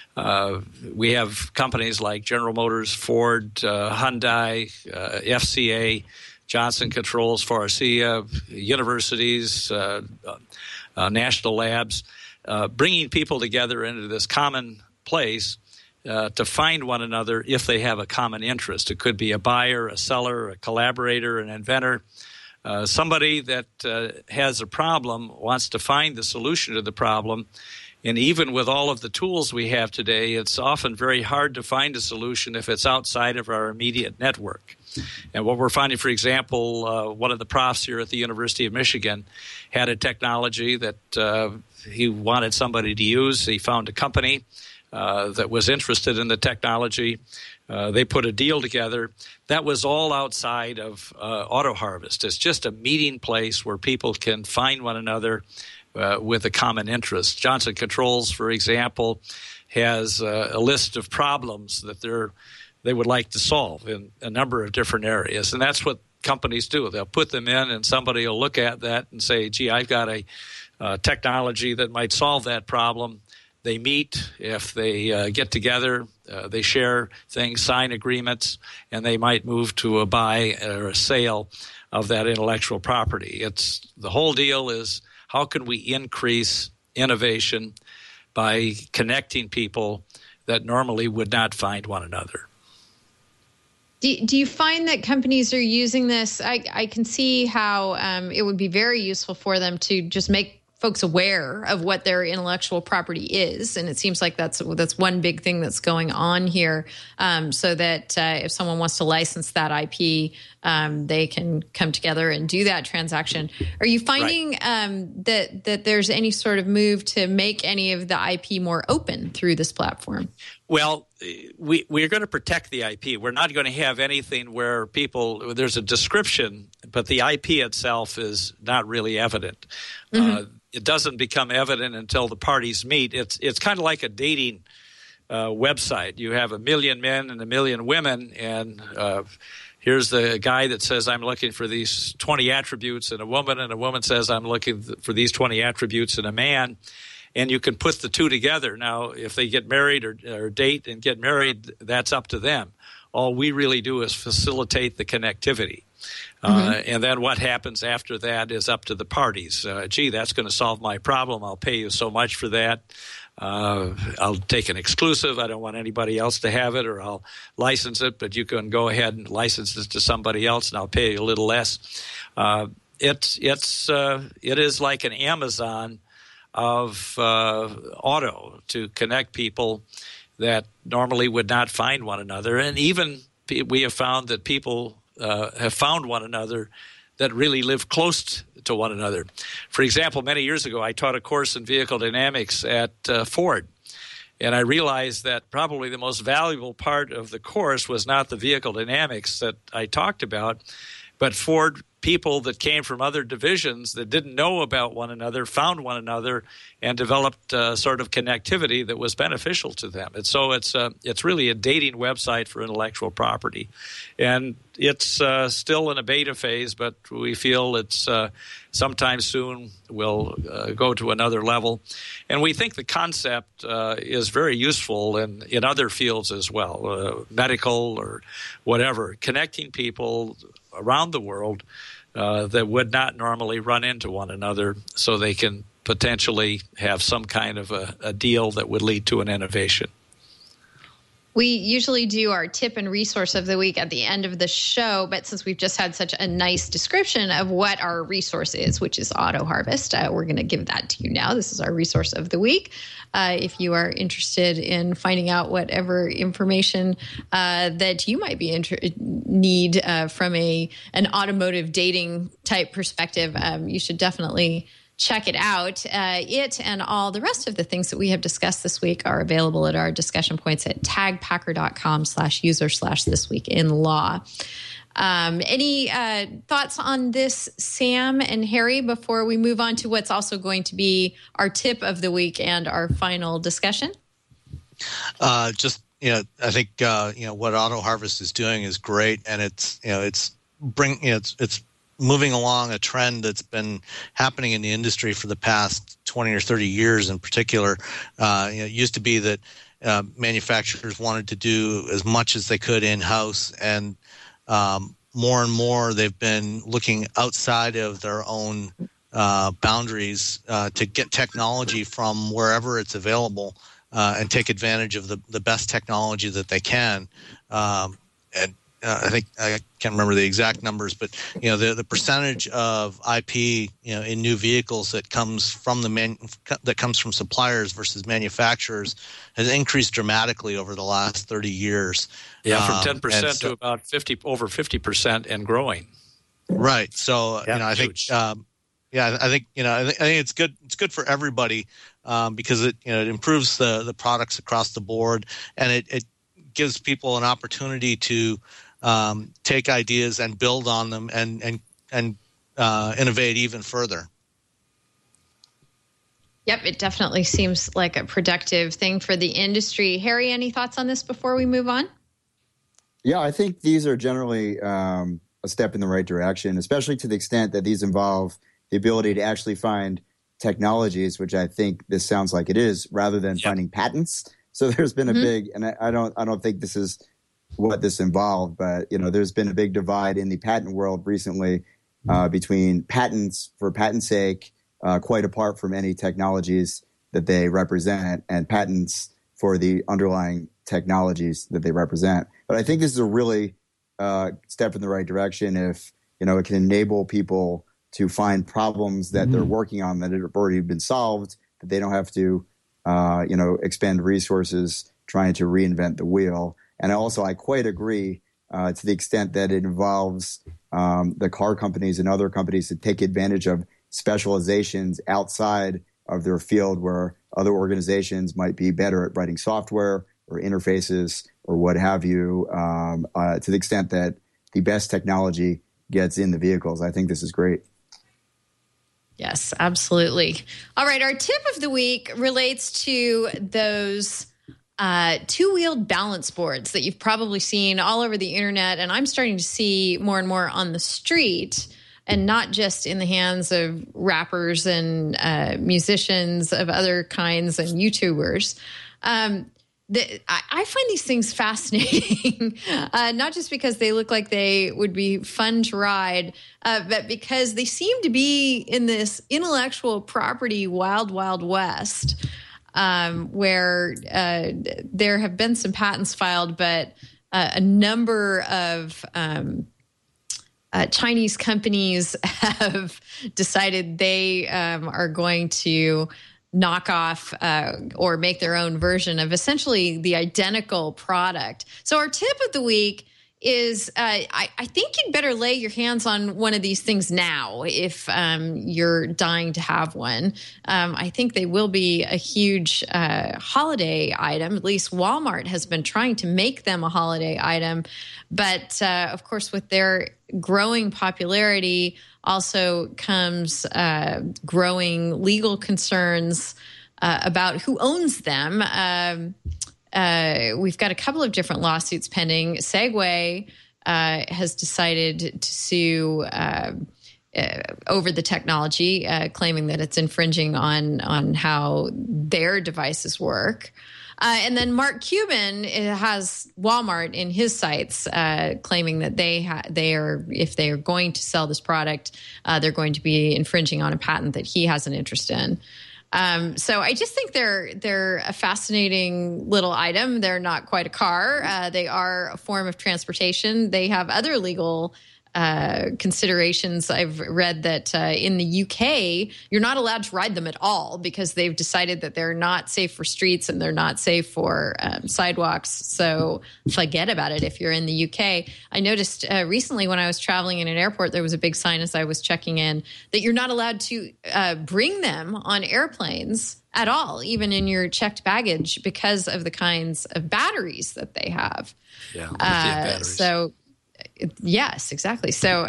We have companies like General Motors, Ford, Hyundai, FCA, Johnson Controls, Farcia, universities, national labs, bringing people together into this common place to find one another if they have a common interest. It could be a buyer, a seller, a collaborator, an inventor, somebody that has a problem, wants to find the solution to the problem. And even with all of the tools we have today, it's often very hard to find a solution if it's outside of our immediate network. And what we're finding, for example, one of the profs here at the University of Michigan had a technology that he wanted somebody to use. He found a company that was interested in the technology. They put a deal together. That was all outside of AutoHarvest. It's just a meeting place where people can find one another with a common interest. Johnson Controls, for example, has a list of problems that they would like to solve in a number of different areas. And that's what companies do. They'll put them in, and somebody will look at that and say, gee, I've got a technology that might solve that problem. They meet. If they get together, they share things, sign agreements, and they might move to a buy or a sale of that intellectual property. The whole deal is, how can we increase innovation by connecting people that normally would not find one another? Do you find that companies are using this? I can see how it would be very useful for them to just make folks aware of what their intellectual property is. And it seems like that's one big thing that's going on here, so that if someone wants to license that IP, they can come together and do that transaction. Are you finding that there's any sort of move to make any of the IP more open through this platform? Well, we're going to protect the IP. We're not going to have anything where there's a description, but the IP itself is not really evident. Mm-hmm. It doesn't become evident until the parties meet. It's kind of like a dating website. You have 1 million men and 1 million women, and here's the guy that says, I'm looking for these 20 attributes in a woman says, I'm looking for these 20 attributes in a man. And you can put the two together. Now, if they get married or date and get married, that's up to them. All we really do is facilitate the connectivity. And then what happens after that is up to the parties. Gee, that's going to solve my problem. I'll pay you so much for that. I'll take an exclusive. I don't want anybody else to have it, or I'll license it, but you can go ahead and license it to somebody else, and I'll pay you a little less. It is like an Amazon of auto to connect people that normally would not find one another. And even we have found that people have found one another that really live close to one another. For example, many years ago, I taught a course in vehicle dynamics at Ford. And I realized that probably the most valuable part of the course was not the vehicle dynamics that I talked about, but Ford people that came from other divisions that didn't know about one another found one another and developed sort of connectivity that was beneficial to them. And so it's really a dating website for intellectual property. And it's still in a beta phase, but we feel it's sometime soon will go to another level. And we think the concept is very useful in other fields as well, medical or whatever, connecting people around the world that would not normally run into one another so they can potentially have some kind of a deal that would lead to an innovation. We usually do our tip and resource of the week at the end of the show, but since we've just had such a nice description of what our resource is, which is AutoHarvest, we're going to give that to you now. This is our resource of the week. If you are interested in finding out whatever information that you might be need from an automotive dating type perspective, you should definitely check it out. It and all the rest of the things that we have discussed this week are available at our discussion points at tagpacker.com/user/thisweekinlaw. Any thoughts on this, Sam and Harry, before we move on to what's also going to be our tip of the week and our final discussion? I think what AutoHarvest is doing is great, and it's moving along a trend that's been happening in the industry for the past 20 or 30 years in particular. It used to be that manufacturers wanted to do as much as they could in-house, and more and more they've been looking outside of their own boundaries to get technology from wherever it's available and take advantage of the best technology that they can. I think I can't remember the exact numbers, but the percentage of IP in new vehicles that comes from from suppliers versus manufacturers has increased dramatically over the last 30 years. Yeah, from 10% to about over 50% and growing. Right. So I think I think it's good. It's good for everybody because it improves the products across the board, and it gives people an opportunity to take ideas and build on them and innovate even further. Yep, it definitely seems like a productive thing for the industry. Harry, any thoughts on this before we move on? Yeah, I think these are generally a step in the right direction, especially to the extent that these involve the ability to actually find technologies, which I think this sounds like it is, rather than finding patents. So there's been a big, and I don't think this is what this involved, but there's been a big divide in the patent world recently between patents for patent's sake, quite apart from any technologies that they represent, and patents for the underlying technologies that they represent. But I think this is a really step in the right direction if it can enable people to find problems that they're working on that have already been solved, that they don't have to expend resources trying to reinvent the wheel. And also, I quite agree to the extent that it involves the car companies and other companies to take advantage of specializations outside of their field where other organizations might be better at writing software or interfaces or what have you, to the extent that the best technology gets in the vehicles. I think this is great. Yes, absolutely. All right, our tip of the week relates to those two-wheeled balance boards that you've probably seen all over the internet, and I'm starting to see more and more on the street, and not just in the hands of rappers and musicians of other kinds and YouTubers. I find these things fascinating, not just because they look like they would be fun to ride, but because they seem to be in this intellectual property wild, wild west, where there have been some patents filed, but a number of Chinese companies have decided they are going to knock off or make their own version of essentially the identical product. So our tip of the week is I think you'd better lay your hands on one of these things now if you're dying to have one. I think they will be a huge holiday item. At least Walmart has been trying to make them a holiday item. But, of course, with their growing popularity also comes growing legal concerns about who owns them. We've got a couple of different lawsuits pending. Segway has decided to sue over the technology, claiming that it's infringing on how their devices work. And then Mark Cuban has Walmart in his sights, claiming that they are, if they are going to sell this product, they're going to be infringing on a patent that he has an interest in. So I just think they're a fascinating little item. They're not quite a car. They are a form of transportation. They have other legal considerations. I've read that in the UK, you're not allowed to ride them at all because they've decided that they're not safe for streets and they're not safe for sidewalks. So forget about it if you're in the UK. I noticed recently when I was traveling in an airport, there was a big sign as I was checking in that you're not allowed to bring them on airplanes at all, even in your checked baggage, because of the kinds of batteries that they have. Yeah, batteries. So yes, exactly. So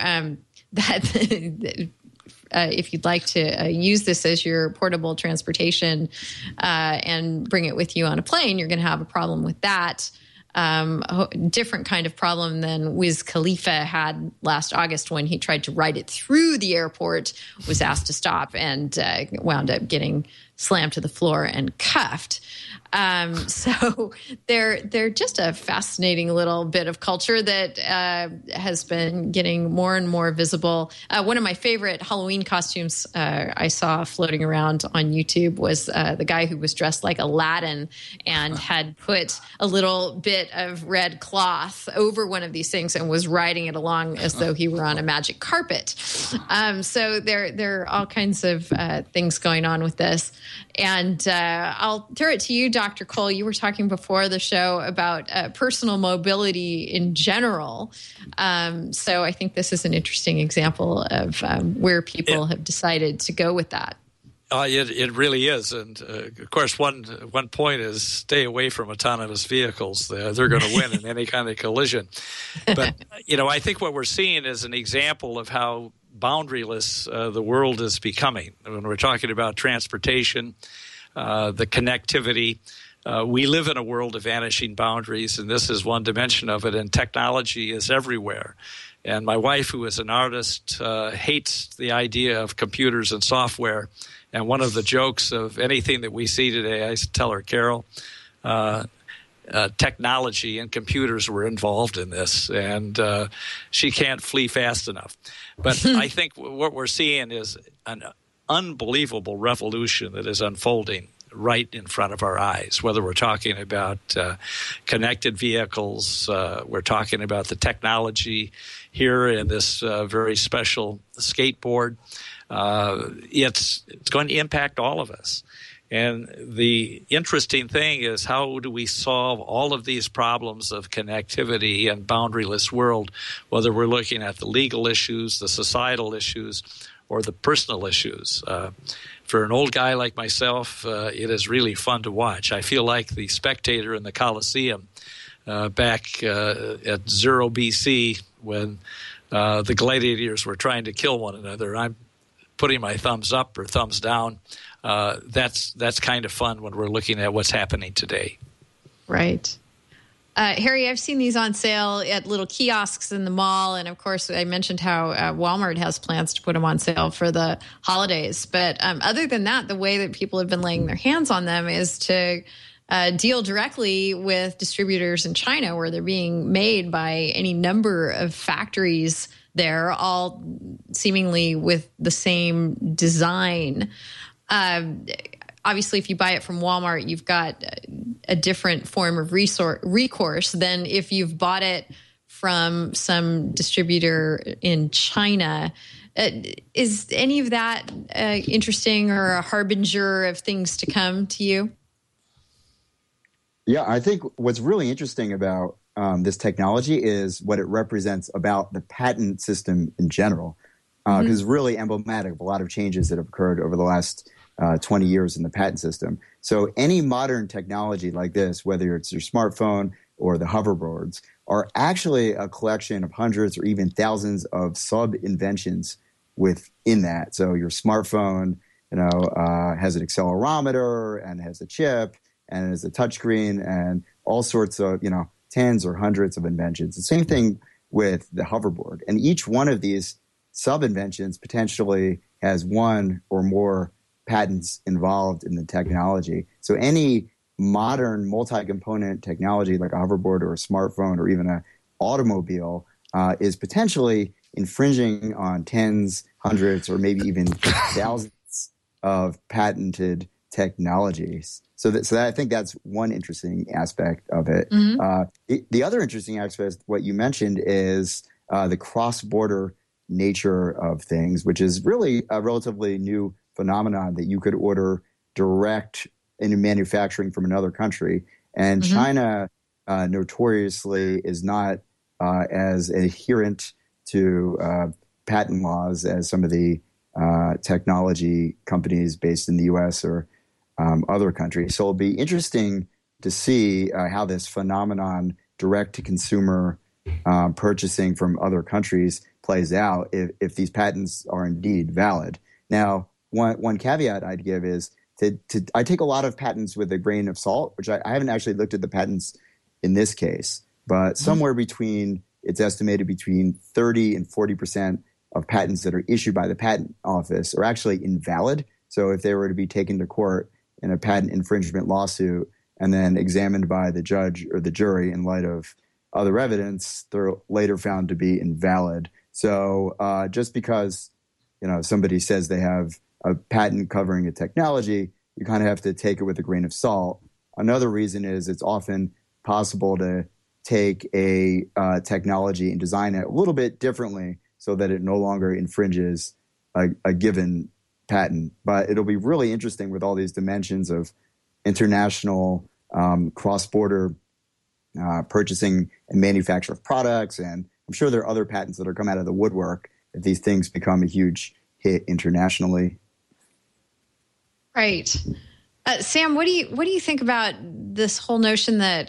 if you'd like to use this as your portable transportation and bring it with you on a plane, you're going to have a problem with that. Different kind of problem than Wiz Khalifa had last August when he tried to ride it through the airport, was asked to stop, and wound up getting slammed to the floor and cuffed. So they're just a fascinating little bit of culture that has been getting more and more visible. One of my favorite Halloween costumes I saw floating around on YouTube was the guy who was dressed like Aladdin and had put a little bit of red cloth over one of these things and was riding it along as though he were on a magic carpet. So there are all kinds of things going on with this. And I'll throw it to you, Dr. Cole. You were talking before the show about personal mobility in general. So I think this is an interesting example of where people have decided to go with that. It really is. And, of course, one point is stay away from autonomous vehicles. They're going to win in any kind of collision. But, I think what we're seeing is an example of how boundaryless the world is becoming. When we're talking about transportation, the connectivity, we live in a world of vanishing boundaries, and this is one dimension of it, and technology is everywhere. And my wife, who is an artist, hates the idea of computers and software. And one of the jokes of anything that we see today, I tell her, Carol, technology and computers were involved in this, and she can't flee fast enough. But I think what we're seeing is an unbelievable revolution that is unfolding right in front of our eyes, whether we're talking about connected vehicles, we're talking about the technology here in this very special skateboard. It's going to impact all of us. And the interesting thing is, how do we solve all of these problems of connectivity and boundaryless world, whether we're looking at the legal issues, the societal issues, or the personal issues? For an old guy like myself, it is really fun to watch. I feel like the spectator in the Colosseum back at 0 BC when the gladiators were trying to kill one another. I'm putting my thumbs up or thumbs down. That's kind of fun when we're looking at what's happening today. Right. Harry, I've seen these on sale at little kiosks in the mall. And, of course, I mentioned how Walmart has plans to put them on sale for the holidays. But other than that, the way that people have been laying their hands on them is to deal directly with distributors in China, where they're being made by any number of factories there, all seemingly with the same design. Obviously, if you buy it from Walmart, you've got a different form of recourse than if you've bought it from some distributor in China. Is any of that interesting or a harbinger of things to come to you? Yeah, I think what's really interesting about this technology is what it represents about the patent system in general, because it's really emblematic of a lot of changes that have occurred over the last 20 years in the patent system. So any modern technology like this, whether it's your smartphone or the hoverboards, are actually a collection of hundreds or even thousands of sub-inventions within that. So your smartphone, has an accelerometer and has a chip and has a touchscreen and all sorts of, tens or hundreds of inventions. The same thing with the hoverboard. And each one of these sub-inventions potentially has one or more patents involved in the technology. So any modern multi-component technology like a hoverboard or a smartphone or even an automobile is potentially infringing on tens, hundreds, or maybe even thousands of patented technologies. So that I think that's one interesting aspect of it. The other interesting aspect, what you mentioned, is the cross-border nature of things, which is really a relatively new phenomenon that you could order direct in manufacturing from another country. And China notoriously is not as adherent to patent laws as some of the technology companies based in the U.S. or other countries. So it'll be interesting to see how this phenomenon, direct-to-consumer purchasing from other countries, plays out if these patents are indeed valid. Now, one caveat I'd give is I take a lot of patents with a grain of salt, which I haven't actually looked at the patents in this case, but somewhere between, it's estimated between 30 and 40% of patents that are issued by the patent office are actually invalid. So if they were to be taken to court in a patent infringement lawsuit and then examined by the judge or the jury in light of other evidence, they're later found to be invalid. So just because somebody says they have a patent covering a technology, you kind of have to take it with a grain of salt. Another reason is it's often possible to take a technology and design it a little bit differently so that it no longer infringes a given patent. But it'll be really interesting with all these dimensions of international cross-border purchasing and manufacture of products. And I'm sure there are other patents that are come out of the woodwork if these things become a huge hit internationally. Right. Sam, what do you think about this whole notion that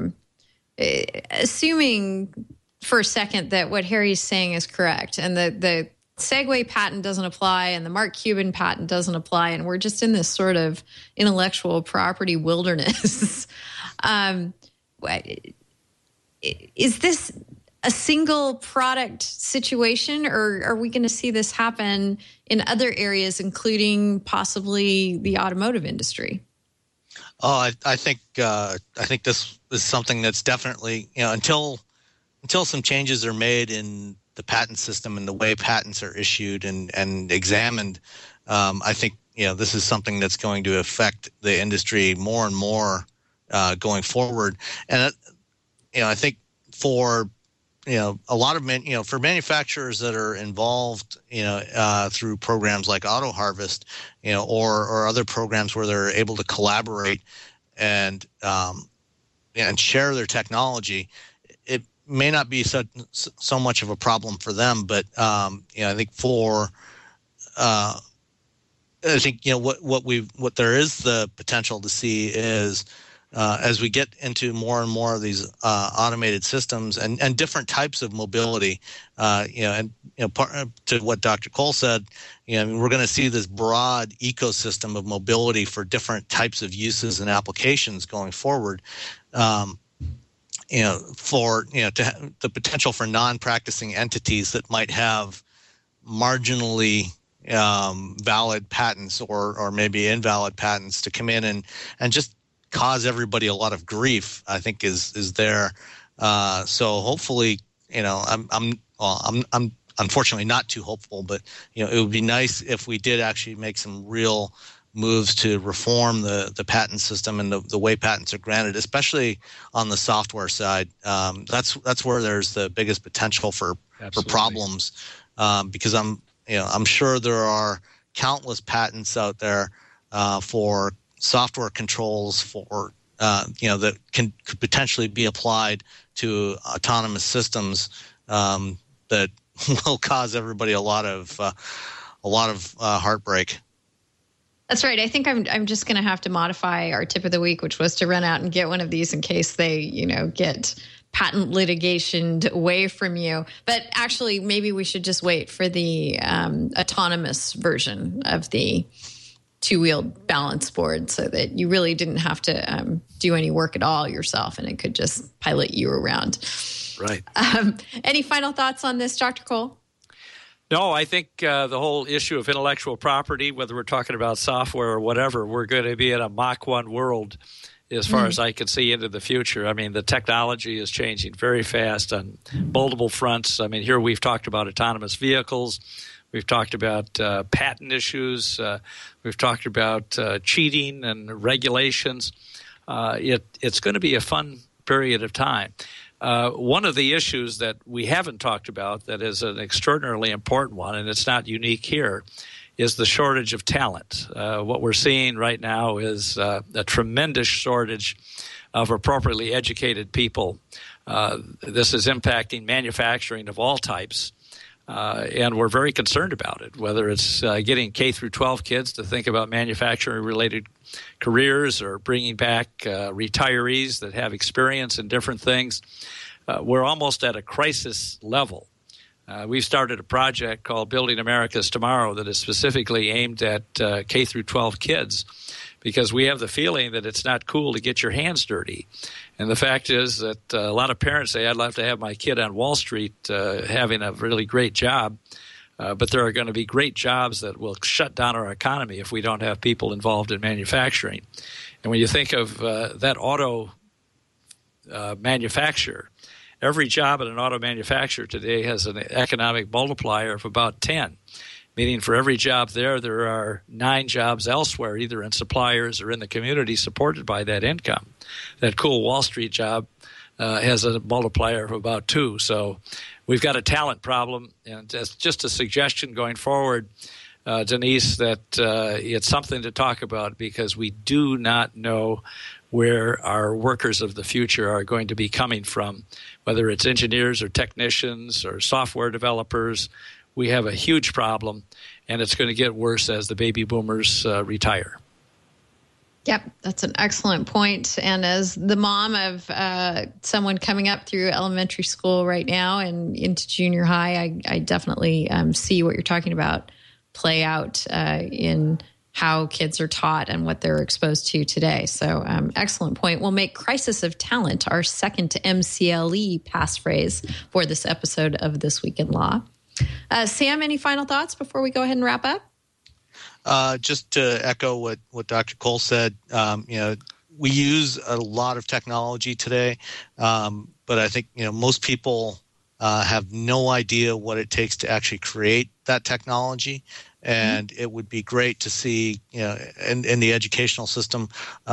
assuming for a second that what Harry's saying is correct and the Segway patent doesn't apply and the Mark Cuban patent doesn't apply and we're just in this sort of intellectual property wilderness. Is this a single product situation, or are we going to see this happen in other areas, including possibly the automotive industry? Oh, I think this is something that's definitely, until some changes are made in the patent system and the way patents are issued and examined, I think this is something that's going to affect the industry more and more going forward. And I think for a lot of for manufacturers that are involved through programs like Auto Harvest or other programs where they're able to collaborate and share their technology, it may not be so much of a problem for them, but I think what there is the potential to see is as we get into more and more of these automated systems and different types of mobility, to what Dr. Cole said, we're going to see this broad ecosystem of mobility for different types of uses and applications going forward. The potential for non-practicing entities that might have marginally valid patents or maybe invalid patents to come in and just cause everybody a lot of grief, I think is there. So hopefully, I'm unfortunately not too hopeful, but it would be nice if we did actually make some real moves to reform the patent system and the way patents are granted, especially on the software side. That's where there's the biggest potential for problems, because I'm sure there are countless patents out there for software controls for that could potentially be applied to autonomous systems that will cause everybody a lot of heartbreak. That's right. I think I'm just going to have to modify our tip of the week, which was to run out and get one of these in case they, get patent litigationed away from you. But actually, maybe we should just wait for the autonomous version of the two-wheeled balance board so that you really didn't have to do any work at all yourself, and it could just pilot you around. Right. Any final thoughts on this, Dr. Cole? No, I think the whole issue of intellectual property, whether we're talking about software or whatever, we're going to be in a Mach 1 world as far as I can see into the future. I mean, the technology is changing very fast on multiple fronts. I mean, here we've talked about autonomous vehicles. We've talked about patent issues. We've talked about cheating and regulations. It's going to be a fun period of time. One of the issues that we haven't talked about that is an extraordinarily important one, and it's not unique here, is the shortage of talent. What we're seeing right now is a tremendous shortage of appropriately educated people. This is impacting manufacturing of all types, and we're very concerned about it, whether it's getting K through 12 kids to think about manufacturing-related careers or bringing back retirees that have experience in different things. We're almost at a crisis level. We've started a project called Building America's Tomorrow that is specifically aimed at K through 12 kids, because we have the feeling that it's not cool to get your hands dirty. And the fact is that a lot of parents say, I'd love to have my kid on Wall Street having a really great job, but there are going to be great jobs that will shut down our economy if we don't have people involved in manufacturing. And when you think of that auto manufacturer, every job at an auto manufacturer today has an economic multiplier of about 10, meaning for every job there are 9 jobs elsewhere, either in suppliers or in the community supported by that income. That cool Wall Street job has a multiplier of about 2. So we've got a talent problem, and it's just a suggestion going forward, Denise, that it's something to talk about, because we do not know where our workers of the future are going to be coming from, whether it's engineers or technicians or software developers. We have a huge problem, and it's going to get worse as the baby boomers retire. Yep, that's an excellent point. And as the mom of someone coming up through elementary school right now and into junior high, I definitely see what you're talking about play out in how kids are taught and what they're exposed to today. So excellent point. We'll make crisis of talent our second MCLE passphrase for this episode of This Week in Law. Sam, any final thoughts before we go ahead and wrap up? Just to echo what Dr. Cole said, we use a lot of technology today, but I think most people have no idea what it takes to actually create that technology. And it would be great to see, in the educational system,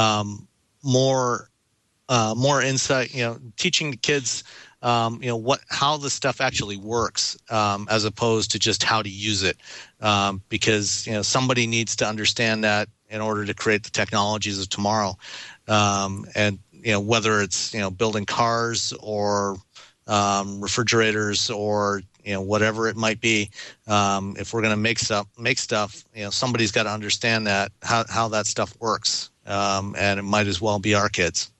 more insight. Teaching the kids, how the stuff actually works, as opposed to just how to use it, because somebody needs to understand that in order to create the technologies of tomorrow, and whether it's building cars or refrigerators or whatever it might be, if we're going to make stuff, somebody's got to understand that how that stuff works, and it might as well be our kids.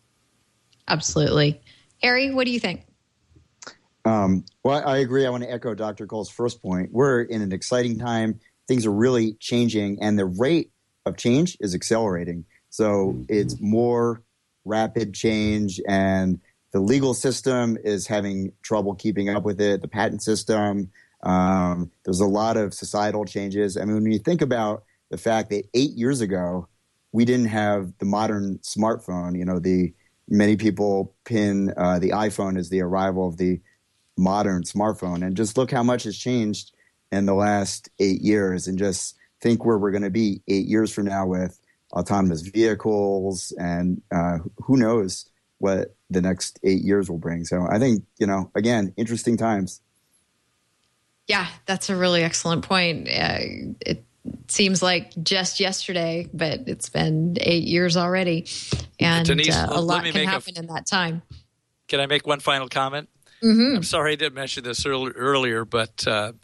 Absolutely. Harry, what do you think? Well, I agree. I want to echo Dr. Cole's first point. We're in an exciting time. Things are really changing, and the rate of change is accelerating. So it's more rapid change, and the legal system is having trouble keeping up with it. The patent system, there's a lot of societal changes. I mean, when you think about the fact that 8 years ago, we didn't have the modern smartphone, many people pin the iPhone as the arrival of the modern smartphone. And just look how much has changed in the last 8 years, and just think where we're going to be 8 years from now with autonomous vehicles, and who knows what the next 8 years will bring. So I think, again, interesting times. Yeah, that's a really excellent point. seems like just yesterday, but it's been 8 years already. And Denise, a lot can happen in that time. Can I make one final comment? Mm-hmm. I'm sorry I didn't mention this earlier, but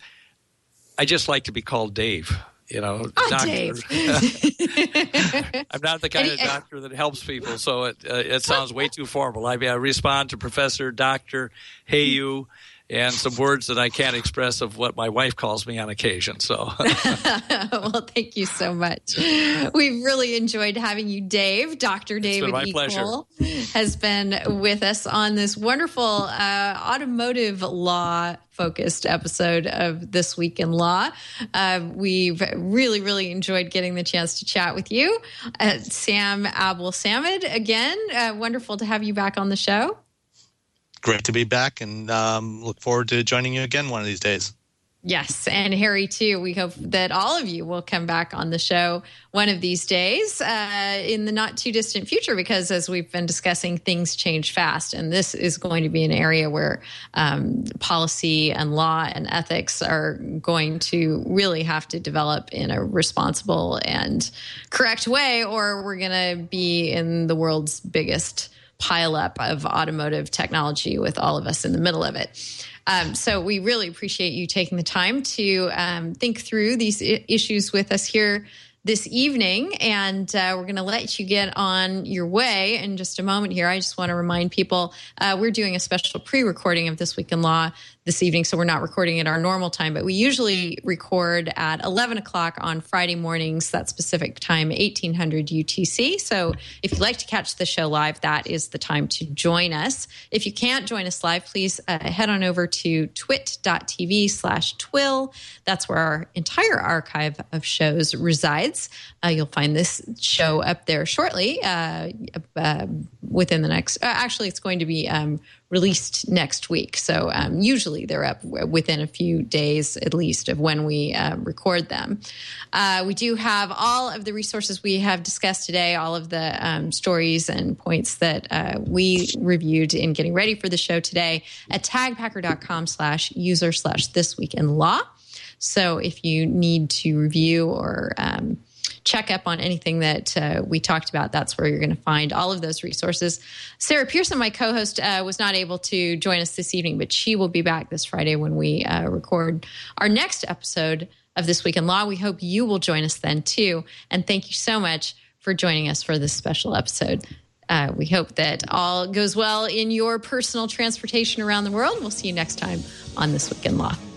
I just like to be called Dave. Doctor. Dave. I'm not the kind of doctor that helps people, so it sounds way too formal. I respond to Professor, Doctor, hey you, and some words that I can't express of what my wife calls me on occasion. So, well, thank you so much. We've really enjoyed having you, Dave. Dr. David E. Cole has been with us on this wonderful automotive law focused episode of This Week in Law. We've really, really enjoyed getting the chance to chat with you. Sam Abel-Samad, again, wonderful to have you back on the show. Great to be back, and look forward to joining you again one of these days. Yes, and Harry, too. We hope that all of you will come back on the show one of these days in the not-too-distant future, because as we've been discussing, things change fast, and this is going to be an area where policy and law and ethics are going to really have to develop in a responsible and correct way, or we're going to be in the world's biggest pileup of automotive technology with all of us in the middle of it. So we really appreciate you taking the time to think through these issues with us here this evening, and we're going to let you get on your way in just a moment here. I just want to remind people we're doing a special pre-recording of This Week in Law this evening, so we're not recording at our normal time, but we usually record at 11 o'clock on Friday mornings, that specific time, 1800 UTC. So if you'd like to catch the show live, that is the time to join us. If you can't join us live, please head on over to twit.tv/twill. That's where our entire archive of shows resides. You'll find this show up there shortly within the next, actually it's going to be released next week. So usually they're up within a few days at least of when we record them. We do have all of the resources we have discussed today, all of the stories and points that we reviewed in getting ready for the show today at tagpacker.com/user/thisweekinlaw. So if you need to review or check up on anything that we talked about, that's where you're going to find all of those resources. Sarah Pearson, my co-host, was not able to join us this evening, but she will be back this Friday when we record our next episode of This Week in Law. We hope you will join us then, too. And thank you so much for joining us for this special episode. We hope that all goes well in your personal transportation around the world. We'll see you next time on This Week in Law.